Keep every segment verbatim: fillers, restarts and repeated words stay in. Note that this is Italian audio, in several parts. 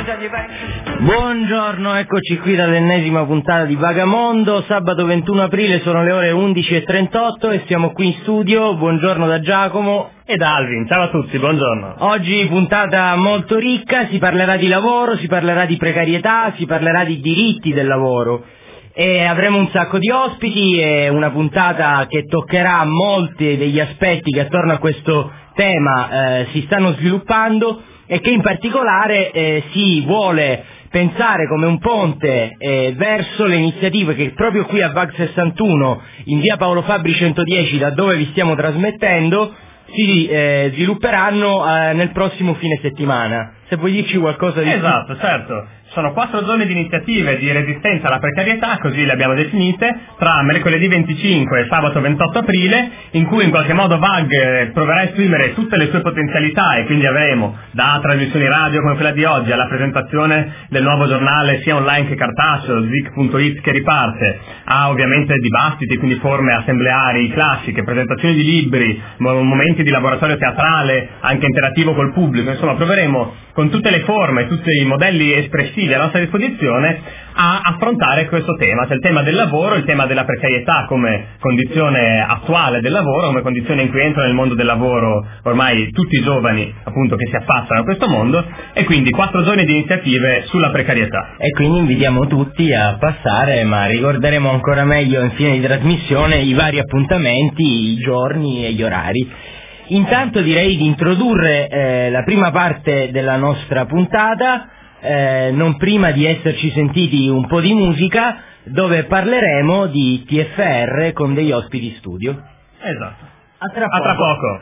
Buongiorno, eccoci qui dall'ennesima puntata di Vagamondo. Sabato ventuno aprile, sono le ore undici e trentotto e siamo qui in studio. Buongiorno da Giacomo e da Alvin. Ciao a tutti, buongiorno. Oggi puntata molto ricca, si parlerà di lavoro, si parlerà di precarietà, si parlerà di diritti del lavoro. E avremo un sacco di ospiti e una puntata che toccherà molti degli aspetti che attorno a questo tema eh, si stanno sviluppando e che in particolare eh, si vuole pensare come un ponte eh, verso le iniziative che proprio qui a Vag sessantuno, in via Paolo Fabbri centodieci, da dove vi stiamo trasmettendo, si eh, svilupperanno eh, nel prossimo fine settimana. Se vuoi dirci qualcosa di Esatto, più. certo. Sono quattro giorni di iniziative di resistenza alla precarietà, così le abbiamo definite, tra mercoledì venticinque e sabato ventotto aprile, in cui in qualche modo Vag proverà a esprimere tutte le sue potenzialità e quindi avremo da trasmissioni radio come quella di oggi alla presentazione del nuovo giornale sia online che cartaceo, Zik punto it che riparte, a ovviamente dibattiti, quindi forme assembleari classiche, presentazioni di libri, momenti di laboratorio teatrale, anche interattivo col pubblico. Insomma, proveremo con tutte le forme, tutti i modelli espressivi a nostra disposizione a affrontare questo tema, cioè il tema del lavoro, il tema della precarietà come condizione attuale del lavoro, come condizione in cui entrano nel mondo del lavoro ormai tutti i giovani appunto che si affacciano a questo mondo, e quindi quattro giorni di iniziative sulla precarietà. E quindi invitiamo tutti a passare, ma ricorderemo ancora meglio in fine di trasmissione i vari appuntamenti, i giorni e gli orari. Intanto direi di introdurre eh, la prima parte della nostra puntata, eh, non prima di esserci sentiti un po' di musica, dove parleremo di T F R con degli ospiti studio. Esatto. A tra poco. A tra poco.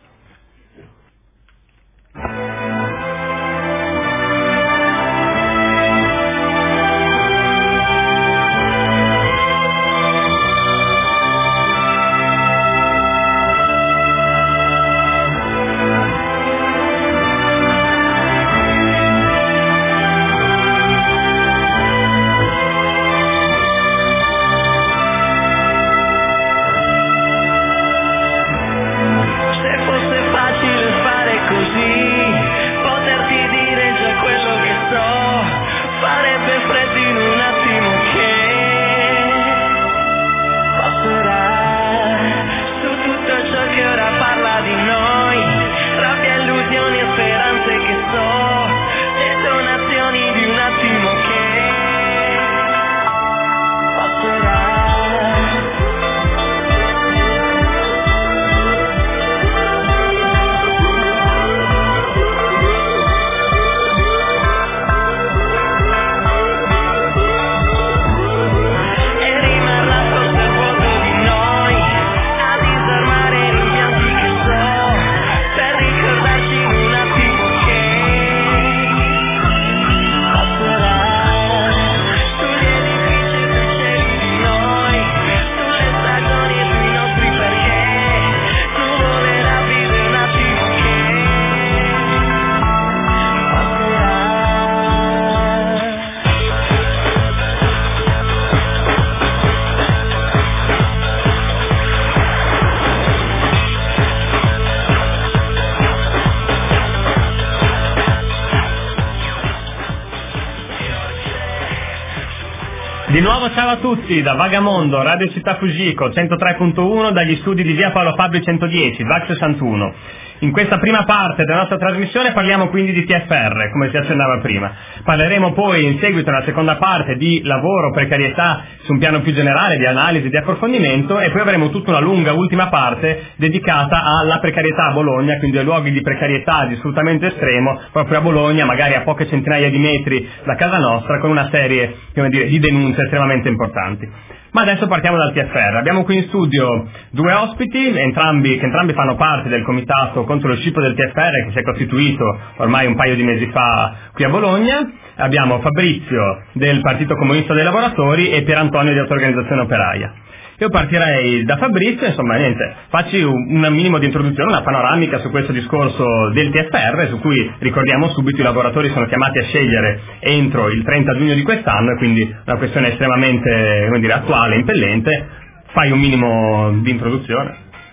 Di nuovo ciao a tutti da Vagamondo, Radio Città Fujiko, centotré punto uno dagli studi di via Paolo Fabbri centodieci, Vag sessantuno. In questa prima parte della nostra trasmissione parliamo quindi di T F R, come si accennava prima. Parleremo poi in seguito, nella seconda parte, di lavoro, precarietà, su un piano più generale, di analisi, di approfondimento, e poi avremo tutta una lunga ultima parte dedicata alla precarietà a Bologna, quindi ai luoghi di precarietà, di sfruttamento estremo, proprio a Bologna, magari a poche centinaia di metri da casa nostra, con una serie, come dire, di denunce estremamente importanti. Ma adesso partiamo dal T F R. Abbiamo qui in studio due ospiti, entrambi, che entrambi fanno parte del comitato contro lo scippo del T F R, che si è costituito ormai un paio di mesi fa qui a Bologna. Abbiamo Fabrizio del Partito Comunista dei Lavoratori e Pier Antonio di Autorganizzazione Operaia. Io partirei da Fabrizio, insomma niente, facci un, un minimo di introduzione, una panoramica su questo discorso del T F R, su cui ricordiamo subito i lavoratori sono chiamati a scegliere entro il trenta giugno di quest'anno, e quindi una questione estremamente, come dire, attuale, impellente. Fai un minimo di introduzione.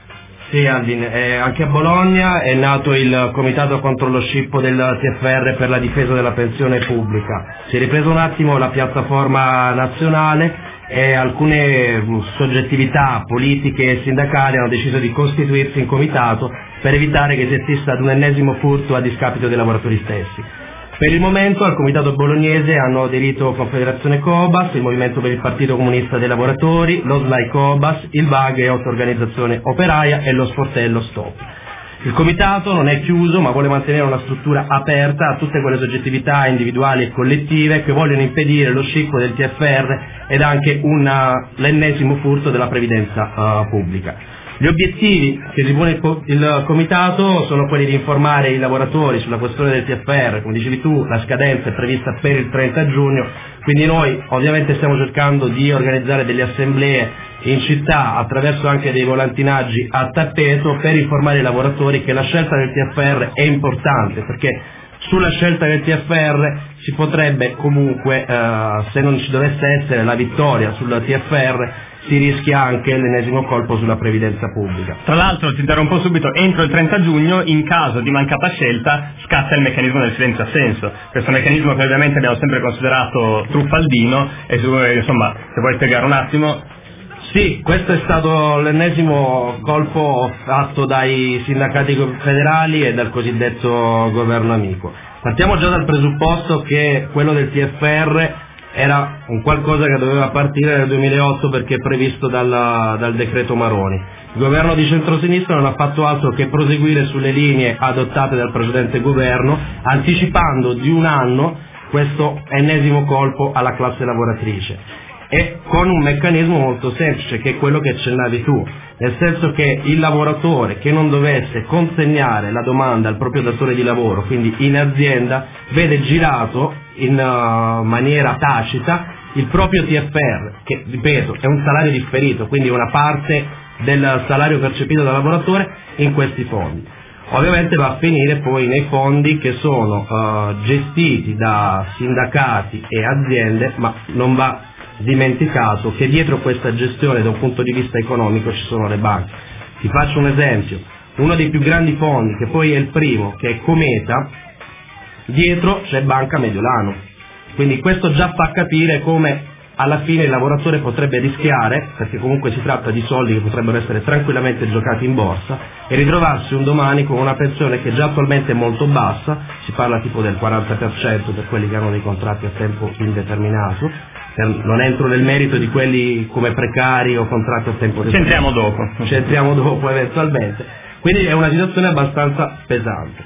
Sì, Alvin, eh, anche a Bologna è nato il comitato contro lo scippo del T F R per la difesa della pensione pubblica. Si è ripreso un attimo la piattaforma nazionale e alcune soggettività politiche e sindacali hanno deciso di costituirsi in comitato per evitare che si assista ad un ennesimo furto a discapito dei lavoratori stessi. Per il momento al comitato bolognese hanno aderito Confederazione Cobas, il Movimento per il Partito Comunista dei Lavoratori, lo S L A I Cobas, il V A G e Autoorganizzazione Operaia e lo Sportello Stop. Il comitato non è chiuso ma vuole mantenere una struttura aperta a tutte quelle soggettività individuali e collettive che vogliono impedire lo scippo del T F R ed anche una, l'ennesimo furto della previdenza uh, pubblica. Gli obiettivi che si pone il, co- il comitato sono quelli di informare i lavoratori sulla questione del T F R, come dicevi tu la scadenza è prevista per il trenta giugno, quindi noi ovviamente stiamo cercando di organizzare delle assemblee in città attraverso anche dei volantinaggi a tappeto per informare i lavoratori che la scelta del T F R è importante, perché sulla scelta del T F R si potrebbe comunque, eh, se non ci dovesse essere la vittoria sul T F R, si rischia anche l'ennesimo colpo sulla previdenza pubblica. Tra l'altro, ti interrompo subito, entro il trenta giugno, in caso di mancata scelta, scatta il meccanismo del silenzio assenso. Questo meccanismo che ovviamente abbiamo sempre considerato truffaldino, e su, insomma, se vuoi spiegare un attimo. Sì, questo è stato l'ennesimo colpo fatto dai sindacati federali e dal cosiddetto governo amico. Partiamo già dal presupposto che quello del T F R era un qualcosa che doveva partire nel duemilaotto perché è previsto dal, dal decreto Maroni. Il governo di centrosinistra non ha fatto altro che proseguire sulle linee adottate dal precedente governo, anticipando di un anno questo ennesimo colpo alla classe lavoratrice. E con un meccanismo molto semplice, che è quello che accennavi tu, nel senso che il lavoratore che non dovesse consegnare la domanda al proprio datore di lavoro, quindi in azienda, vede girato in uh, maniera tacita il proprio T F R, che ripeto è un salario differito, quindi una parte del salario percepito dal lavoratore in questi fondi. Ovviamente va a finire poi nei fondi che sono uh, gestiti da sindacati e aziende, ma non va dimenticato che dietro questa gestione da un punto di vista economico ci sono le banche. Ti faccio un esempio: uno dei più grandi fondi, che poi è il primo, che è Cometa, dietro c'è Banca Mediolano, quindi questo già fa capire come alla fine il lavoratore potrebbe rischiare, perché comunque si tratta di soldi che potrebbero essere tranquillamente giocati in borsa, e ritrovarsi un domani con una pensione che già attualmente è molto bassa, si parla tipo del quaranta per cento per quelli che hanno dei contratti a tempo indeterminato. Non entro nel merito di quelli come precari o contratti a tempo determinato. Ci entriamo dopo. Ci entriamo dopo eventualmente. Quindi è una situazione abbastanza pesante.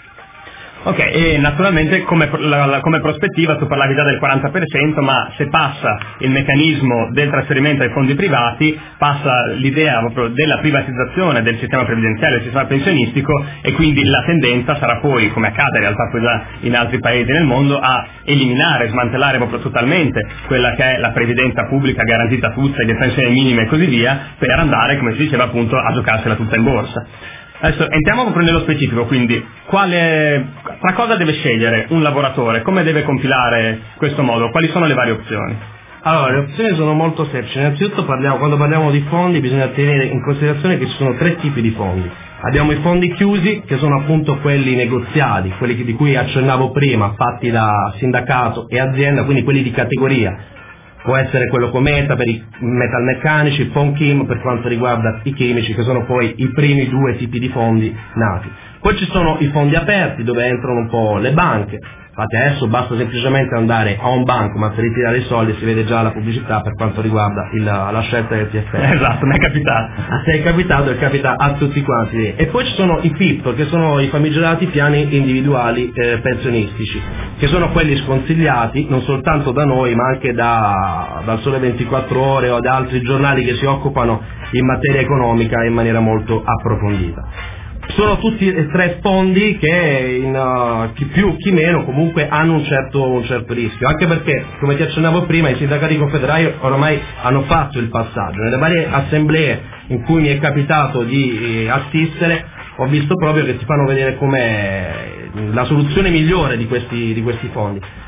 Ok, e naturalmente come, la, la, come prospettiva tu parlavi già del quaranta per cento, ma se passa il meccanismo del trasferimento ai fondi privati, passa l'idea proprio della privatizzazione del sistema previdenziale, del sistema pensionistico, e quindi la tendenza sarà poi, come accade in realtà poi già in altri paesi nel mondo, a eliminare, smantellare proprio totalmente quella che è la previdenza pubblica garantita a tutti, le pensioni minime e così via, per andare, come si diceva appunto, a giocarsela tutta in borsa. Adesso entriamo proprio nello specifico, quindi quale, tra cosa deve scegliere un lavoratore, come deve compilare questo modo, quali sono le varie opzioni? Allora, le opzioni sono molto semplici. Innanzitutto parliamo, quando parliamo di fondi bisogna tenere in considerazione che ci sono tre tipi di fondi. Abbiamo i fondi chiusi, che sono appunto quelli negoziati, quelli di cui accennavo prima, fatti da sindacato e azienda, quindi quelli di categoria. Può essere quello Cometa per i metalmeccanici, Fonchim per quanto riguarda i chimici, che sono poi i primi due tipi di fondi nati. Poi ci sono i fondi aperti, dove entrano un po' le banche. Infatti adesso basta semplicemente andare a un banco, ma per ritirare i soldi si vede già la pubblicità per quanto riguarda il, la scelta del T F R. Esatto, mi è capitato. A te è capitato e capita a tutti quanti. E poi ci sono i P I P, che sono i famigerati piani individuali eh, pensionistici, che sono quelli sconsigliati non soltanto da noi, ma anche da, dal Sole ventiquattro Ore o da altri giornali che si occupano in materia economica in maniera molto approfondita. Sono tutti e tre fondi che in, uh, chi più chi meno comunque hanno un certo, un certo rischio, anche perché, come ti accennavo prima, i sindacati confederali ormai hanno fatto il passaggio. Nelle varie assemblee in cui mi è capitato di eh, assistere ho visto proprio che si fanno vedere come la soluzione migliore di questi, di questi fondi.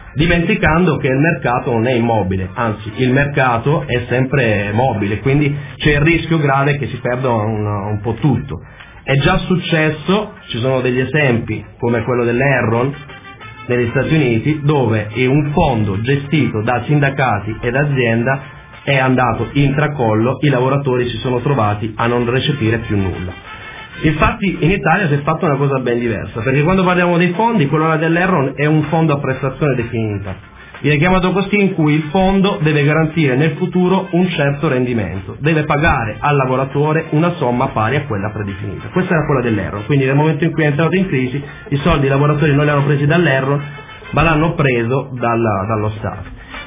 dimenticando che il mercato non è immobile, anzi il mercato è sempre mobile, quindi c'è il rischio grave che si perda un, un po' tutto. È già successo, ci sono degli esempi come quello dell'Enron negli Stati Uniti, dove un fondo gestito da sindacati ed azienda è andato in tracollo, i lavoratori si sono trovati a non recepire più nulla. Infatti in Italia si è fatta una cosa ben diversa, perché quando parliamo dei fondi, quello dell'Enron è un fondo a prestazione definita, viene chiamato così, in cui il fondo deve garantire nel futuro un certo rendimento, deve pagare al lavoratore una somma pari a quella predefinita. Questa era quella dell'Enron, quindi nel momento in cui è entrato in crisi i soldi i lavoratori non li hanno presi dall'Enron, ma l'hanno preso dalla, dallo Stato.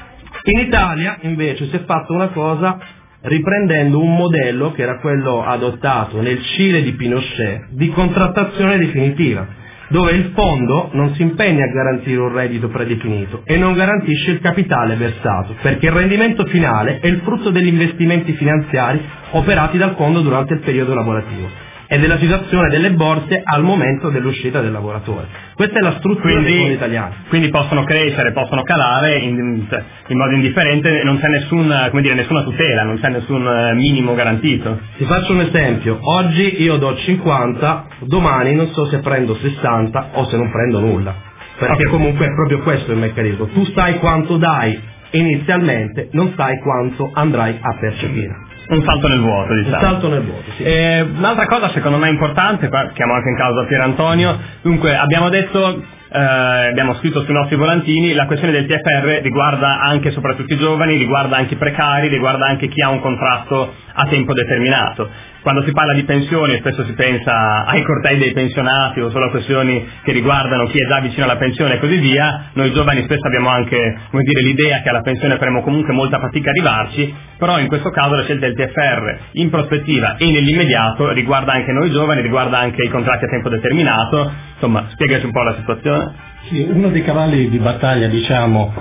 In Italia invece si è fatta una cosa riprendendo un modello che era quello adottato nel Cile di Pinochet di contrattazione definitiva, dove il fondo non si impegna a garantire un reddito predefinito e non garantisce il capitale versato, perché il rendimento finale è il frutto degli investimenti finanziari operati dal fondo durante il periodo lavorativo e della situazione delle borse al momento dell'uscita del lavoratore. Questa è la struttura quindi, dei fondi italiani. Quindi possono crescere, possono calare in, in modo indifferente, non c'è nessun, come dire, nessuna tutela, non c'è nessun minimo garantito. Ti faccio un esempio: oggi io do cinquanta, domani non so se prendo sessanta o se non prendo nulla, perché okay. Comunque è proprio questo il meccanismo. Tu sai quanto dai inizialmente, non sai quanto andrai a percepire. Un salto nel vuoto, diciamo. Un salto nel vuoto, sì. Eh, un'altra cosa secondo me importante, qua chiamo anche in causa Pier Antonio, dunque abbiamo detto, eh, abbiamo scritto sui nostri volantini, la questione del T F R riguarda anche e soprattutto i giovani, riguarda anche i precari, riguarda anche chi ha un contratto a tempo determinato. Quando si parla di pensioni spesso si pensa ai cortei dei pensionati o solo a questioni che riguardano chi è già vicino alla pensione e così via. Noi giovani spesso abbiamo anche, come dire, l'idea che alla pensione faremo comunque molta fatica a arrivarci, però in questo caso la scelta del T F R in prospettiva e nell'immediato riguarda anche noi giovani, riguarda anche i contratti a tempo determinato. Insomma, spiegaci un po' la situazione. Sì, uno dei cavalli di battaglia, diciamo,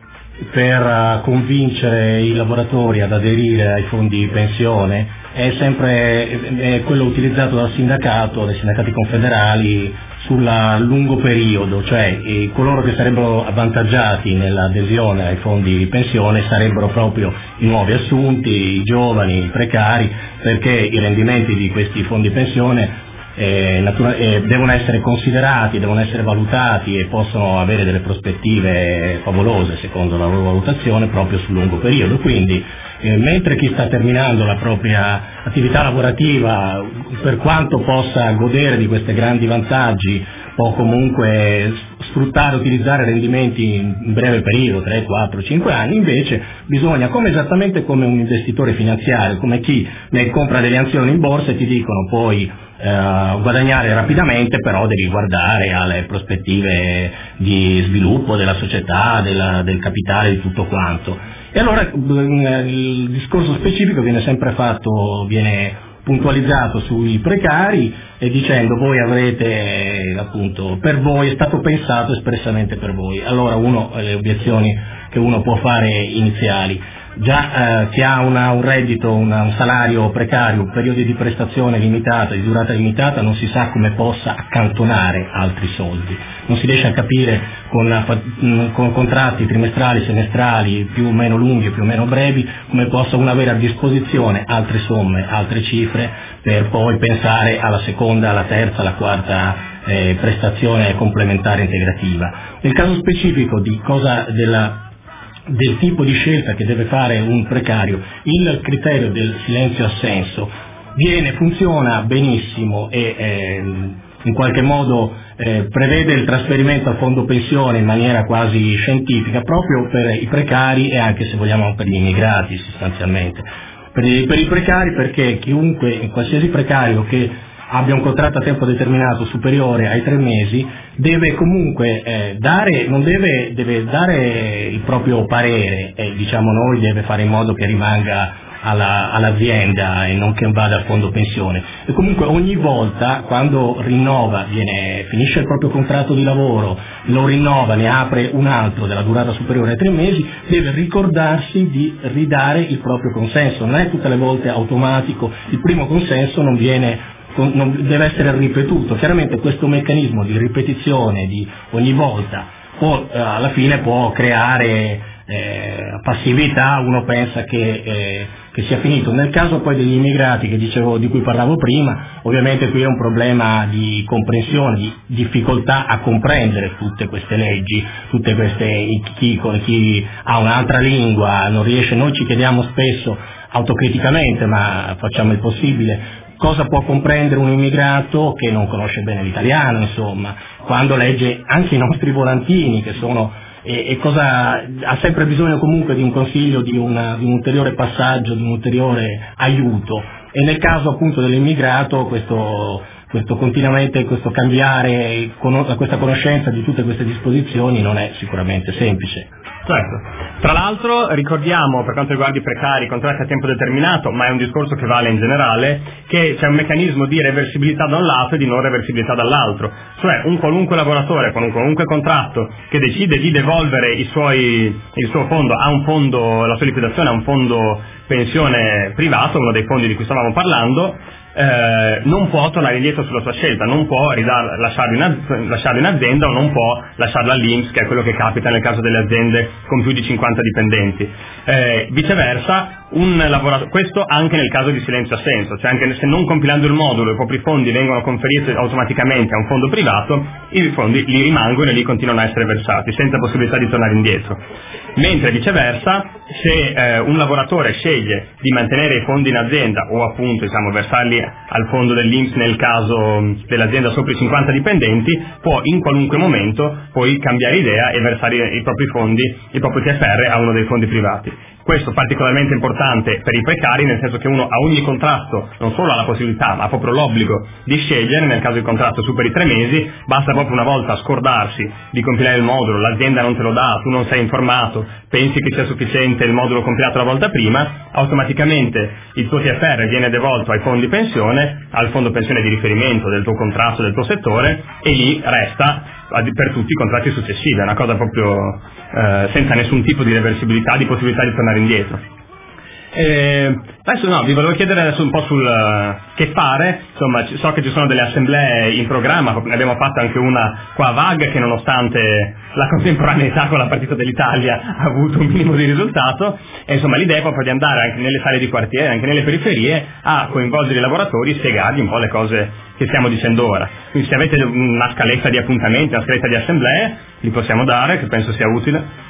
per convincere i lavoratori ad aderire ai fondi pensione è sempre è quello utilizzato dal sindacato, dai sindacati confederali sul lungo periodo, cioè eh, coloro che sarebbero avvantaggiati nell'adesione ai fondi di pensione sarebbero proprio i nuovi assunti, i giovani, i precari, perché i rendimenti di questi fondi pensione Eh, natura- eh, devono essere considerati, devono essere valutati e possono avere delle prospettive favolose secondo la loro valutazione proprio sul lungo periodo. Quindi eh, mentre chi sta terminando la propria attività lavorativa, per quanto possa godere di questi grandi vantaggi, può comunque sfruttare, utilizzare rendimenti in breve periodo, tre, quattro, cinque anni, invece bisogna, come esattamente come un investitore finanziario, come chi ne compra delle azioni in borsa e ti dicono puoi Uh, guadagnare rapidamente, però devi guardare alle prospettive di sviluppo della società, della, del capitale, di tutto quanto. E allora il discorso specifico viene sempre fatto, viene puntualizzato sui precari e dicendo voi avrete, appunto, per voi è stato pensato espressamente per voi. Allora uno, le obiezioni che uno può fare iniziali: già eh, chi ha una, un reddito, una, un salario precario, un periodo di prestazione limitata, di durata limitata, non si sa come possa accantonare altri soldi, non si riesce a capire con, con contratti trimestrali, semestrali, più o meno lunghi, più o meno brevi, come possa uno avere a disposizione altre somme, altre cifre, per poi pensare alla seconda, alla terza, alla quarta eh, prestazione complementare integrativa. Nel caso specifico di cosa della del tipo di scelta che deve fare un precario, il criterio del silenzio assenso viene, funziona benissimo e eh, in qualche modo eh, prevede il trasferimento al fondo pensione in maniera quasi scientifica proprio per i precari e anche, se vogliamo, per gli immigrati sostanzialmente. Per i, per i precari, perché chiunque, qualsiasi precario che abbia un contratto a tempo determinato superiore ai tre mesi deve comunque eh, dare, non deve, deve dare il proprio parere e, diciamo noi, deve fare in modo che rimanga alla, all'azienda e non che vada a fondo pensione. E comunque ogni volta quando rinnova, viene, finisce il proprio contratto di lavoro, lo rinnova, ne apre un altro della durata superiore ai tre mesi, deve ricordarsi di ridare il proprio consenso. Non è tutte le volte automatico, il primo consenso non viene non deve essere ripetuto. Chiaramente questo meccanismo di ripetizione di ogni volta può, alla fine può creare eh, passività, uno pensa che, eh, che sia finito. Nel caso poi degli immigrati che dicevo, di cui parlavo prima, ovviamente qui è un problema di comprensione, di difficoltà a comprendere tutte queste leggi, tutte queste, chi, chi ha un'altra lingua non riesce. Noi ci chiediamo spesso autocriticamente, ma facciamo il possibile, cosa può comprendere un immigrato che non conosce bene l'italiano, insomma, quando legge anche i nostri volantini che sono e, e cosa ha sempre bisogno comunque di un consiglio, di, una, di un ulteriore passaggio, di un ulteriore aiuto. E nel caso appunto dell'immigrato questo, questo continuamente, questo cambiare questa conoscenza di tutte queste disposizioni non è sicuramente semplice. Certo. Tra l'altro ricordiamo, per quanto riguarda i precari, i contratti a tempo determinato, ma è un discorso che vale in generale, che c'è un meccanismo di reversibilità da un lato e di non reversibilità dall'altro. Cioè un qualunque lavoratore con un qualunque contratto che decide di devolvere i suoi, il suo fondo a un fondo, la sua liquidazione a un fondo pensione privato, uno dei fondi di cui stavamo parlando, Eh, non può tornare indietro sulla sua scelta, non può ridar, lasciarlo, in az- lasciarlo in azienda o non può lasciarlo all'I N P S, che è quello che capita nel caso delle aziende con più di cinquanta dipendenti. Eh, viceversa, un lavoratore, questo anche nel caso di silenzio assenso, cioè anche se non compilando il modulo i propri fondi vengono conferiti automaticamente a un fondo privato, i fondi lì rimangono e lì continuano a essere versati senza possibilità di tornare indietro. Mentre viceversa, se eh, un lavoratore sceglie di mantenere i fondi in azienda o appunto diciamo versarli al fondo dell'I N P S nel caso dell'azienda sopra i cinquanta dipendenti, può in qualunque momento poi cambiare idea e versare i propri fondi, il proprio T F R a uno dei fondi privati. Questo è particolarmente importante per i precari, nel senso che uno a ogni contratto non solo ha la possibilità, ma ha proprio l'obbligo di scegliere. Nel caso il contratto superi i tre mesi, basta proprio una volta scordarsi di compilare il modulo, l'azienda non te lo dà, tu non sei informato, pensi che sia sufficiente il modulo compilato la volta prima, automaticamente il tuo T F R viene devolto ai fondi pensione, al fondo pensione di riferimento del tuo contratto, del tuo settore, e lì resta per tutti i contratti successivi. È una cosa proprio eh, senza nessun tipo di reversibilità, di possibilità di tornare indietro. E adesso no, vi volevo chiedere adesso un po' sul uh, che fare. Insomma, so che ci sono delle assemblee in programma, ne abbiamo fatto anche una qua a V A G che nonostante la contemporaneità con la partita dell'Italia ha avuto un minimo di risultato, e insomma l'idea è proprio di andare anche nelle sale di quartiere, anche nelle periferie, a coinvolgere i lavoratori, spiegargli un po' le cose che stiamo dicendo ora. Quindi se avete una scaletta di appuntamenti, una scaletta di assemblee, li possiamo dare, che penso sia utile.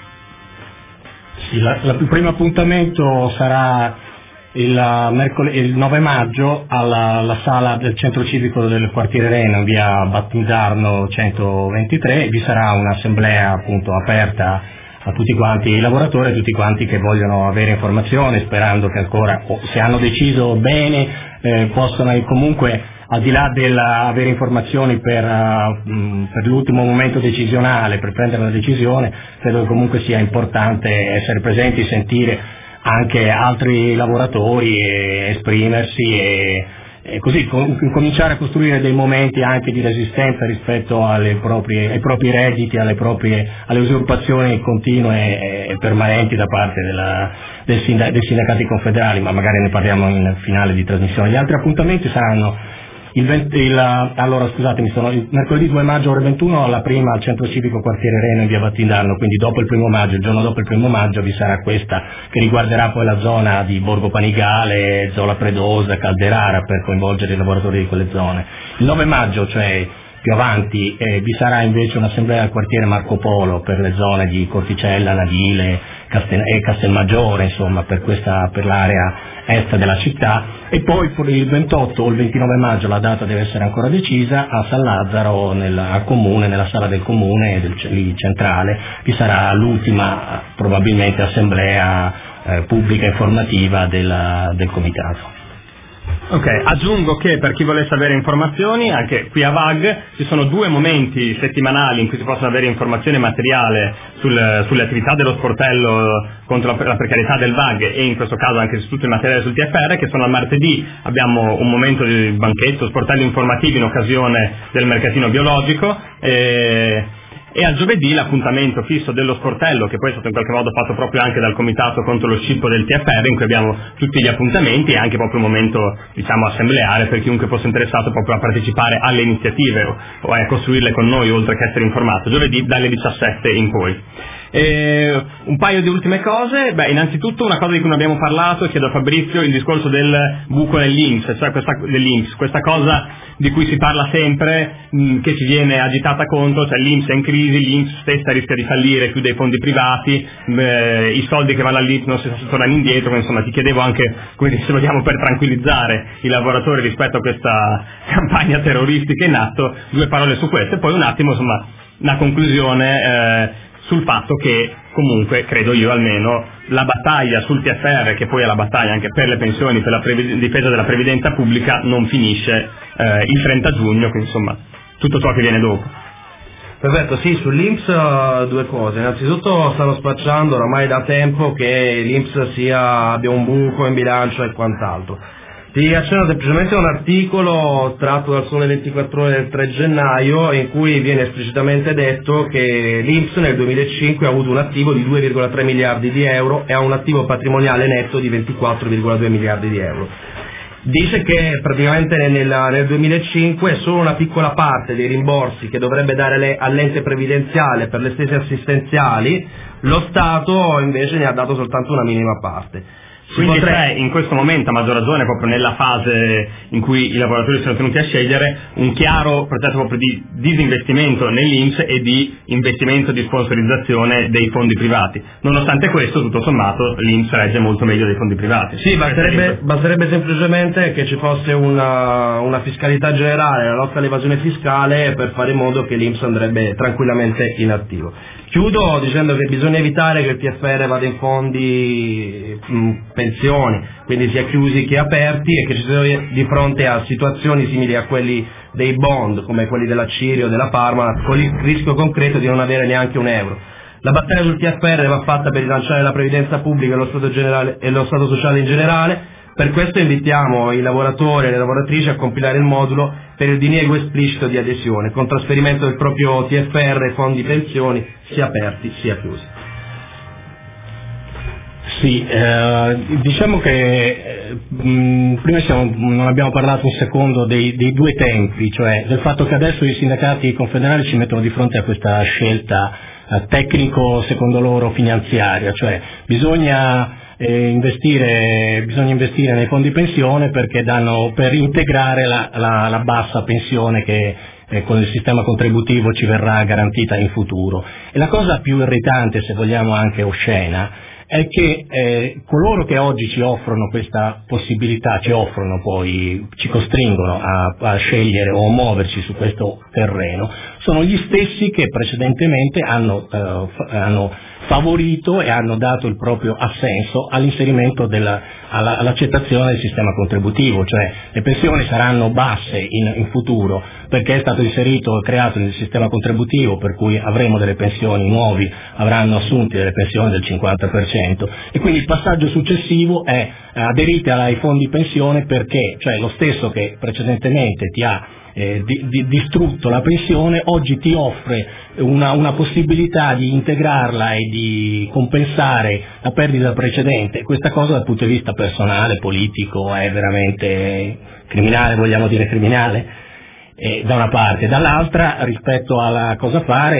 Sì, la, la, il primo appuntamento sarà il, mercoledì, il nove maggio alla, alla sala del centro civico del quartiere Rena, in via Battinsarno centoventitré. Vi sarà un'assemblea appunto aperta a tutti quanti i lavoratori, a tutti quanti che vogliono avere informazioni, sperando che ancora, se hanno deciso bene, eh, possano comunque, al di là dell'avere informazioni per, uh, per l'ultimo momento decisionale, per prendere una decisione, credo che comunque sia importante essere presenti, sentire anche altri lavoratori e esprimersi e, e così com- cominciare a costruire dei momenti anche di resistenza rispetto alle proprie, ai propri redditi, alle proprie alle usurpazioni continue e permanenti da parte della, del sindac- dei sindacati confederali, ma magari ne parliamo in finale di trasmissione. Gli altri appuntamenti saranno Il venti, il, allora scusatemi, sono il mercoledì due maggio ore ventuno alla prima al centro civico quartiere Reno in via Battinsarno, quindi dopo il primo maggio, il giorno dopo il primo maggio vi sarà questa che riguarderà poi la zona di Borgo Panigale, Zola Predosa, Calderara, per coinvolgere i lavoratori di quelle zone. Il nove maggio, cioè più avanti, eh, vi sarà invece un'assemblea al quartiere Marco Polo per le zone di Corticella, Nadile Castel- e Castelmaggiore, insomma per questa per l'area est della città, e poi il ventotto o il ventinove maggio, la data deve essere ancora decisa, a San Lazzaro nel, al comune, nella sala del comune del, lì centrale vi sarà l'ultima probabilmente assemblea eh, pubblica informativa del, del comitato. Ok, aggiungo che per chi volesse avere informazioni, anche qui a V A G ci sono due momenti settimanali in cui si possono avere informazione e materiale sul, sulle attività dello sportello contro la, la precarietà del V A G, e in questo caso anche su tutto il materiale sul T F R, che sono al martedì. Abbiamo un momento di banchetto, sportello informativo in occasione del mercatino biologico, e e al giovedì l'appuntamento fisso dello sportello, che poi è stato in qualche modo fatto proprio anche dal comitato contro lo scippo del T F R, in cui abbiamo tutti gli appuntamenti e anche proprio un momento, diciamo, assembleare per chiunque fosse interessato proprio a partecipare alle iniziative o, o a costruirle con noi, oltre che essere informato, giovedì dalle diciassette in poi. E un paio di ultime cose. Beh, innanzitutto una cosa di cui non abbiamo parlato, chiedo a Fabrizio, il discorso del buco dell'I N P S, cioè questa, dell'I N P S, questa cosa di cui si parla sempre, mh, che ci viene agitata contro, cioè l'I N P S è in crisi, l'I N P S stessa rischia di fallire, chiude i fondi privati, beh, i soldi che vanno all'I N P S non si tornano indietro, insomma ti chiedevo anche, come se vogliamo, per tranquillizzare i lavoratori rispetto a questa campagna terroristica in atto, due parole su questo, e poi un attimo, insomma, una conclusione eh, sul fatto che comunque, credo io almeno, la battaglia sul T F R, che poi è la battaglia anche per le pensioni, per la previ- difesa della previdenza pubblica, non finisce eh, il trenta giugno, quindi insomma tutto ciò che viene dopo. Perfetto, sì, sull'I N P S uh, due cose. Innanzitutto stanno spacciando oramai da tempo che l'I N P S sia, abbia un buco in bilancio e quant'altro. Ti accenno semplicemente a un articolo tratto dal Sole ventiquattro Ore del tre gennaio in cui viene esplicitamente detto che l'I N P S nel duemilacinque ha avuto un attivo di due virgola tre miliardi di euro e ha un attivo patrimoniale netto di ventiquattro virgola due miliardi di euro. Dice che praticamente nel, nel duemilacinque solo una piccola parte dei rimborsi che dovrebbe dare le, all'ente previdenziale per le spese assistenziali, lo Stato invece ne ha dato soltanto una minima parte. Quindi c'è in questo momento, a maggior ragione proprio nella fase in cui i lavoratori sono tenuti a scegliere, un chiaro processo proprio di disinvestimento nell'I N P S e di investimento di sponsorizzazione dei fondi privati. Nonostante questo, tutto sommato, l'I N P S regge molto meglio dei fondi privati. Sì, basterebbe, basterebbe semplicemente che ci fosse una, una fiscalità generale, la lotta all'evasione fiscale, per fare in modo che l'I N P S andrebbe tranquillamente in attivo. Chiudo dicendo che bisogna evitare che il T F R vada in fondi mh, pensioni, quindi sia chiusi che aperti, e che ci sia di fronte a situazioni simili a quelli dei bond, come quelli della Cirio o della Parma, con il rischio concreto di non avere neanche un euro. La battaglia sul T F R va fatta per rilanciare la previdenza pubblica e lo Stato, generale, e lo Stato sociale in generale. Per questo invitiamo i lavoratori e le lavoratrici a compilare il modulo per il diniego esplicito di adesione, con trasferimento del proprio T F R e fondi pensioni sia aperti sia chiusi. Sì, eh, diciamo che eh, mh, prima siamo, non abbiamo parlato un secondo dei, dei due tempi, cioè del fatto che adesso i sindacati confederali ci mettono di fronte a questa scelta eh, tecnico, secondo loro, finanziaria, cioè bisogna eh, investire, bisogna investire nei fondi pensione perché danno, per integrare la, la, la bassa pensione che eh, con il sistema contributivo ci verrà garantita in futuro. E la cosa più irritante, se vogliamo anche oscena, è che eh, coloro che oggi ci offrono questa possibilità, ci offrono poi, ci costringono a, a scegliere o a muoverci su questo terreno, sono gli stessi che precedentemente hanno, eh, f- hanno favorito e hanno dato il proprio assenso all'inserimento della, alla, all'accettazione del sistema contributivo, cioè le pensioni saranno basse in, in futuro perché è stato inserito e creato nel sistema contributivo, per cui avremo delle pensioni, nuovi avranno assunti delle pensioni del cinquanta per cento, e quindi il passaggio successivo è aderite ai fondi pensione perché, cioè lo stesso che precedentemente ti ha Eh, di, di, distrutto la pensione, oggi ti offre una, una possibilità di integrarla e di compensare la perdita precedente. Questa cosa dal punto di vista personale, politico, è veramente criminale, vogliamo dire criminale, eh, da una parte. Dall'altra, rispetto alla cosa fare,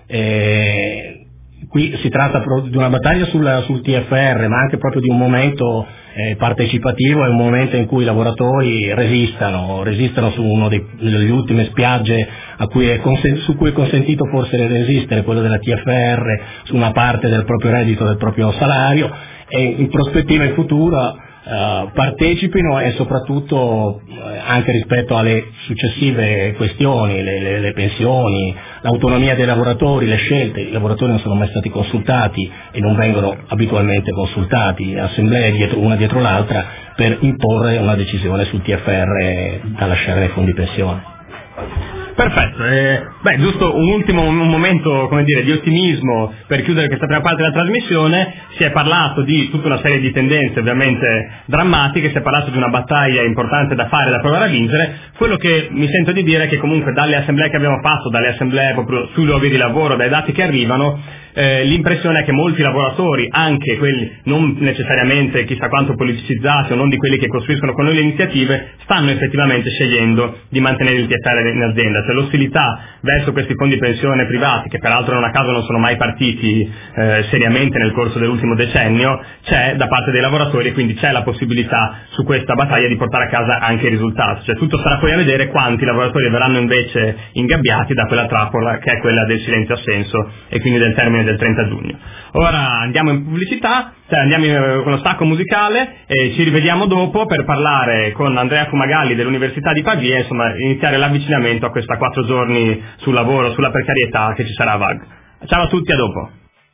eh, qui si tratta di una battaglia sul, sul T F R, ma anche proprio di un momento eh, partecipativo, è un momento in cui i lavoratori resistano, resistano su una delle ultime spiagge a cui è consen- su cui è consentito forse resistere, quello della T F R, su una parte del proprio reddito, del proprio salario, e in prospettiva in futuro Uh, partecipino, e soprattutto uh, anche rispetto alle successive questioni, le, le, le pensioni, l'autonomia dei lavoratori, le scelte. I lavoratori non sono mai stati consultati e non vengono abitualmente consultati, assemblee dietro, una dietro l'altra, per imporre una decisione sul T F R da lasciare nei fondi pensione. Perfetto, eh, beh, giusto un ultimo un momento, come dire, di ottimismo per chiudere questa prima parte della trasmissione. Si è parlato di tutta una serie di tendenze ovviamente drammatiche, si è parlato di una battaglia importante da fare, da provare a vincere. Quello che mi sento di dire è che comunque dalle assemblee che abbiamo fatto, dalle assemblee proprio sui luoghi di lavoro, dai dati che arrivano, eh, l'impressione è che molti lavoratori, anche quelli non necessariamente chissà quanto politicizzati o non di quelli che costruiscono con noi le iniziative, stanno effettivamente scegliendo di mantenere il T F R in azienda. Cioè l'ostilità verso questi fondi pensione privati, che peraltro non a caso non sono mai partiti eh, seriamente nel corso dell'ultimo decennio, c'è da parte dei lavoratori, e quindi c'è la possibilità su questa battaglia di portare a casa anche i risultati. Cioè tutto sarà poi a vedere quanti lavoratori verranno invece ingabbiati da quella trappola che è quella del silenzio assenso e quindi del termine del trenta giugno. Ora andiamo in pubblicità, cioè andiamo in, con lo stacco musicale e ci rivediamo dopo per parlare con Andrea Fumagalli dell'Università di Pavia, insomma iniziare l'avvicinamento a questa quattro giorni sul lavoro, sulla precarietà che ci sarà a V A G. Ciao a tutti, a dopo.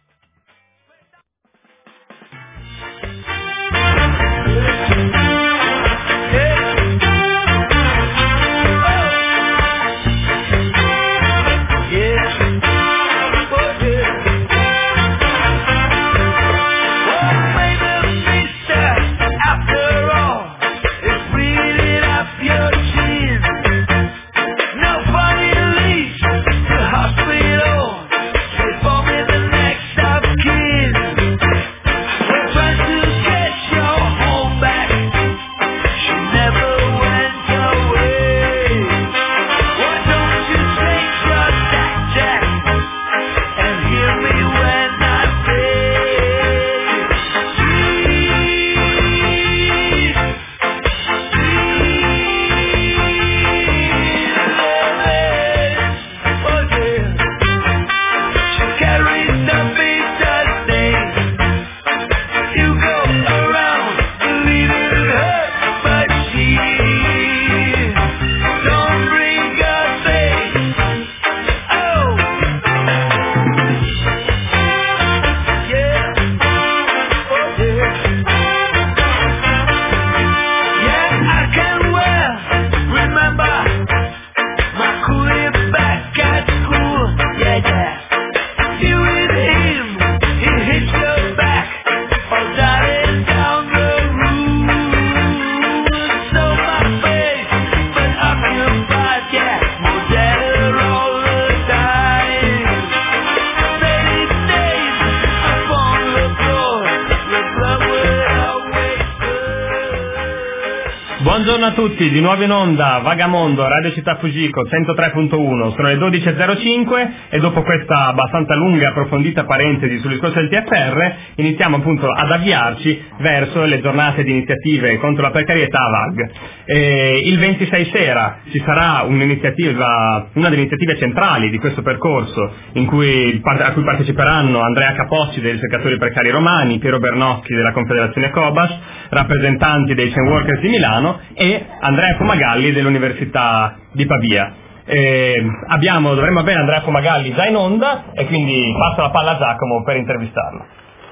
Buongiorno a tutti, di nuovo in onda Vagamondo, Radio Città Fugico centotré punto uno, sono le dodici e zero cinque e dopo questa abbastanza lunga e approfondita parentesi sul discorso del T F R iniziamo appunto ad avviarci verso le giornate di iniziative contro la precarietà a V A G. E il ventisei sera ci sarà un'iniziativa, una delle iniziative centrali di questo percorso in cui, a cui parteciperanno Andrea Capocci dei ricercatori precari romani, Piero Bernocchi della Confederazione Cobas, rappresentanti dei Chain Workers di Milano e Andrea Fumagalli dell'Università di Pavia. Eh, abbiamo, dovremmo avere Andrea Fumagalli già in onda e quindi passo la palla a Giacomo per intervistarlo.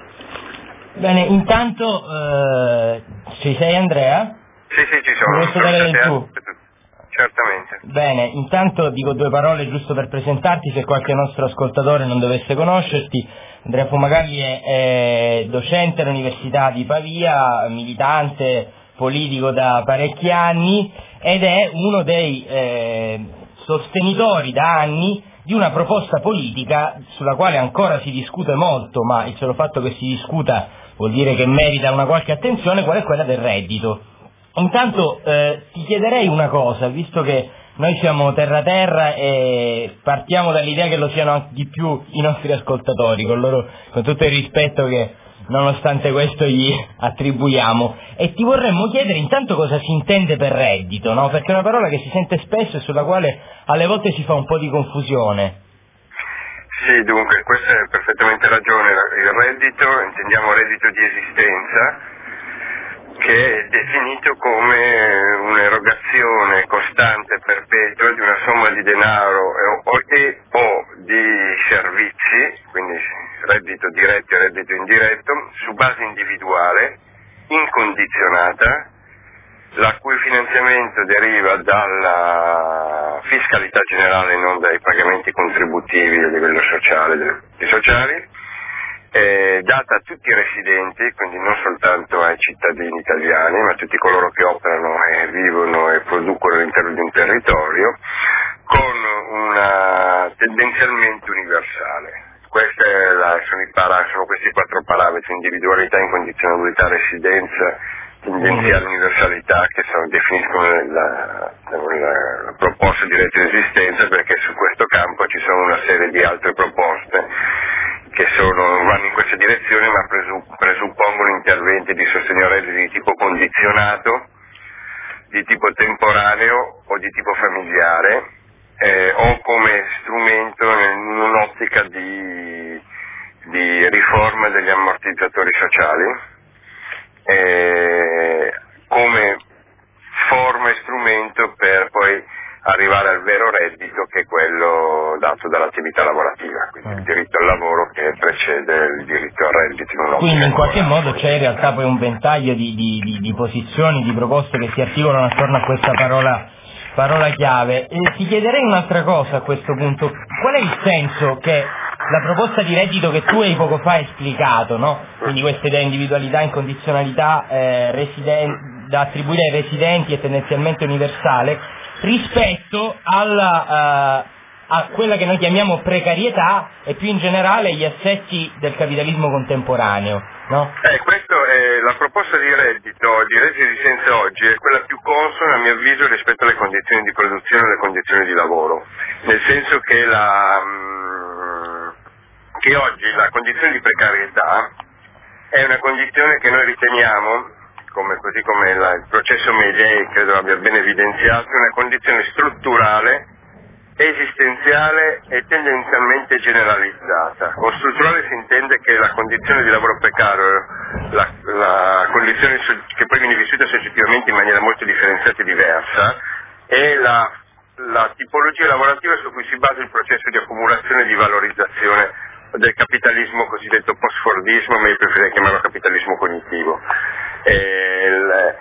Bene, intanto eh, ci sei Andrea? Sì, sì, ci sono. Posso dare del tu? Certamente. Bene, intanto dico due parole giusto per presentarti, se qualche nostro ascoltatore non dovesse conoscerti. Andrea Fumagalli è, è docente all'Università di Pavia, militante politico da parecchi anni ed è uno dei eh, sostenitori da anni di una proposta politica sulla quale ancora si discute molto, ma il solo fatto che si discuta vuol dire che merita una qualche attenzione, qual è quella del reddito. Intanto eh, ti chiederei una cosa, visto che noi siamo terra terra e partiamo dall'idea che lo siano anche di più i nostri ascoltatori, con loro, con tutto il rispetto che nonostante questo gli attribuiamo, e ti vorremmo chiedere intanto cosa si intende per reddito, no? Perché è una parola che si sente spesso e sulla quale alle volte si fa un po' di confusione. Sì, dunque, questa è perfettamente ragione. Il reddito, intendiamo reddito di esistenza, che è definito come un'erogazione costante e perpetua di una somma di denaro e o, e, o di servizi, quindi reddito diretto e reddito indiretto, su base individuale, incondizionata, la cui finanziamento deriva dalla fiscalità generale, non dai pagamenti contributivi a livello sociale, delle parti sociali, eh, data a tutti i residenti, quindi non soltanto ai cittadini italiani, ma a tutti coloro che operano e vivono e producono all'interno di un territorio, con una tendenzialmente universale. Questa è la, sono, i para, sono questi quattro parametri: individualità, incondizionabilità, residenza, tendenziale, universalità, che sono, definiscono la, la, la proposta di reddito di esistenza, perché su questo campo ci sono una serie di altre proposte che sono, vanno in questa direzione, ma presuppongono interventi di sostegno al reddito di tipo condizionato, di tipo temporaneo o di tipo familiare, eh, o come strumento in un'ottica di, di riforma degli ammortizzatori sociali, eh, come forma e strumento per poi arrivare al vero reddito, che è quello dato dall'attività lavorativa, quindi il diritto al lavoro che precede il diritto al reddito. In quindi in qualche modo c'è in realtà poi un ventaglio di, di, di, di posizioni, di proposte che si articolano attorno a questa parola, parola chiave. E ti chiederei un'altra cosa a questo punto: qual è il senso che la proposta di reddito che tu hai poco fa esplicato, no? Quindi questa idea di individualità, incondizionalità, eh, residen- da attribuire ai residenti e tendenzialmente universale, rispetto alla, uh, a quella che noi chiamiamo precarietà e più in generale gli assetti del capitalismo contemporaneo, no? Eh, questo è la proposta di reddito, di reddito di esistenza oggi, è quella più consona a mio avviso rispetto alle condizioni di produzione e alle condizioni di lavoro, nel senso che la mh, che oggi la condizione di precarietà è una condizione che noi riteniamo, come, così come la, il processo Mayday credo abbia ben evidenziato, una condizione strutturale, esistenziale e tendenzialmente generalizzata. Con strutturale si intende che la condizione di lavoro precario, la, la condizione che poi viene vissuta soggettivamente in maniera molto differenziata e diversa, è la, la tipologia lavorativa su cui si basa il processo di accumulazione e di valorizzazione del capitalismo cosiddetto post-fordismo, ma io preferirei chiamarlo capitalismo cognitivo. È,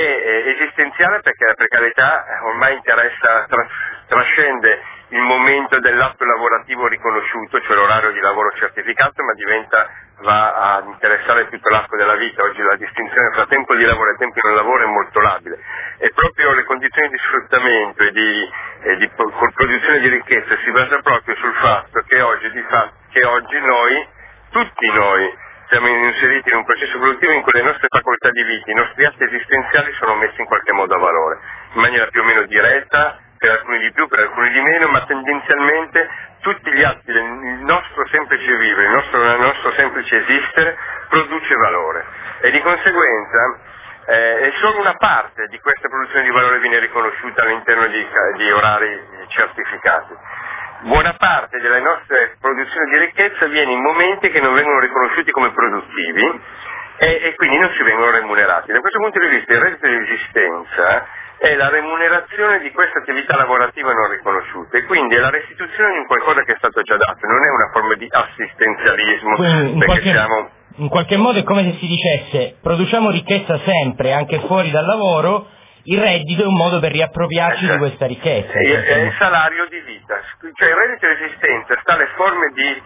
è esistenziale perché la precarietà ormai interessa, tras, trascende il momento dell'atto lavorativo riconosciuto, cioè l'orario di lavoro certificato, ma diventa, va a interessare tutto l'arco della vita. Oggi la distinzione tra tempo di lavoro e tempo di non lavoro è molto labile, e proprio le condizioni di sfruttamento e di, e di produzione di ricchezza si basa proprio sul fatto che oggi, di fatto, che oggi noi, tutti noi, siamo inseriti in un processo produttivo in cui le nostre facoltà di vita, i nostri atti esistenziali sono messi in qualche modo a valore, in maniera più o meno diretta, per alcuni di più, per alcuni di meno, ma tendenzialmente tutti gli atti del nostro semplice vivere, il nostro, il nostro semplice esistere produce valore, e di conseguenza eh, solo una parte di questa produzione di valore viene riconosciuta all'interno di, di orari certificati. Buona parte delle nostre produzioni di ricchezza viene in momenti che non vengono riconosciuti come produttivi e, e quindi non si vengono remunerati. Da questo punto di vista il reddito di esistenza è la remunerazione di questa attività lavorativa non riconosciuta, e quindi è la restituzione di un qualcosa che è stato già dato, non è una forma di assistenzialismo. Quindi, in, perché qualche, siamo... in qualche modo è come se si dicesse: produciamo ricchezza sempre, anche fuori dal lavoro, il reddito è un modo per riappropriarci eh, cioè, di questa ricchezza. È, è il salario di vita, cioè il reddito di esistenza sta alle forme di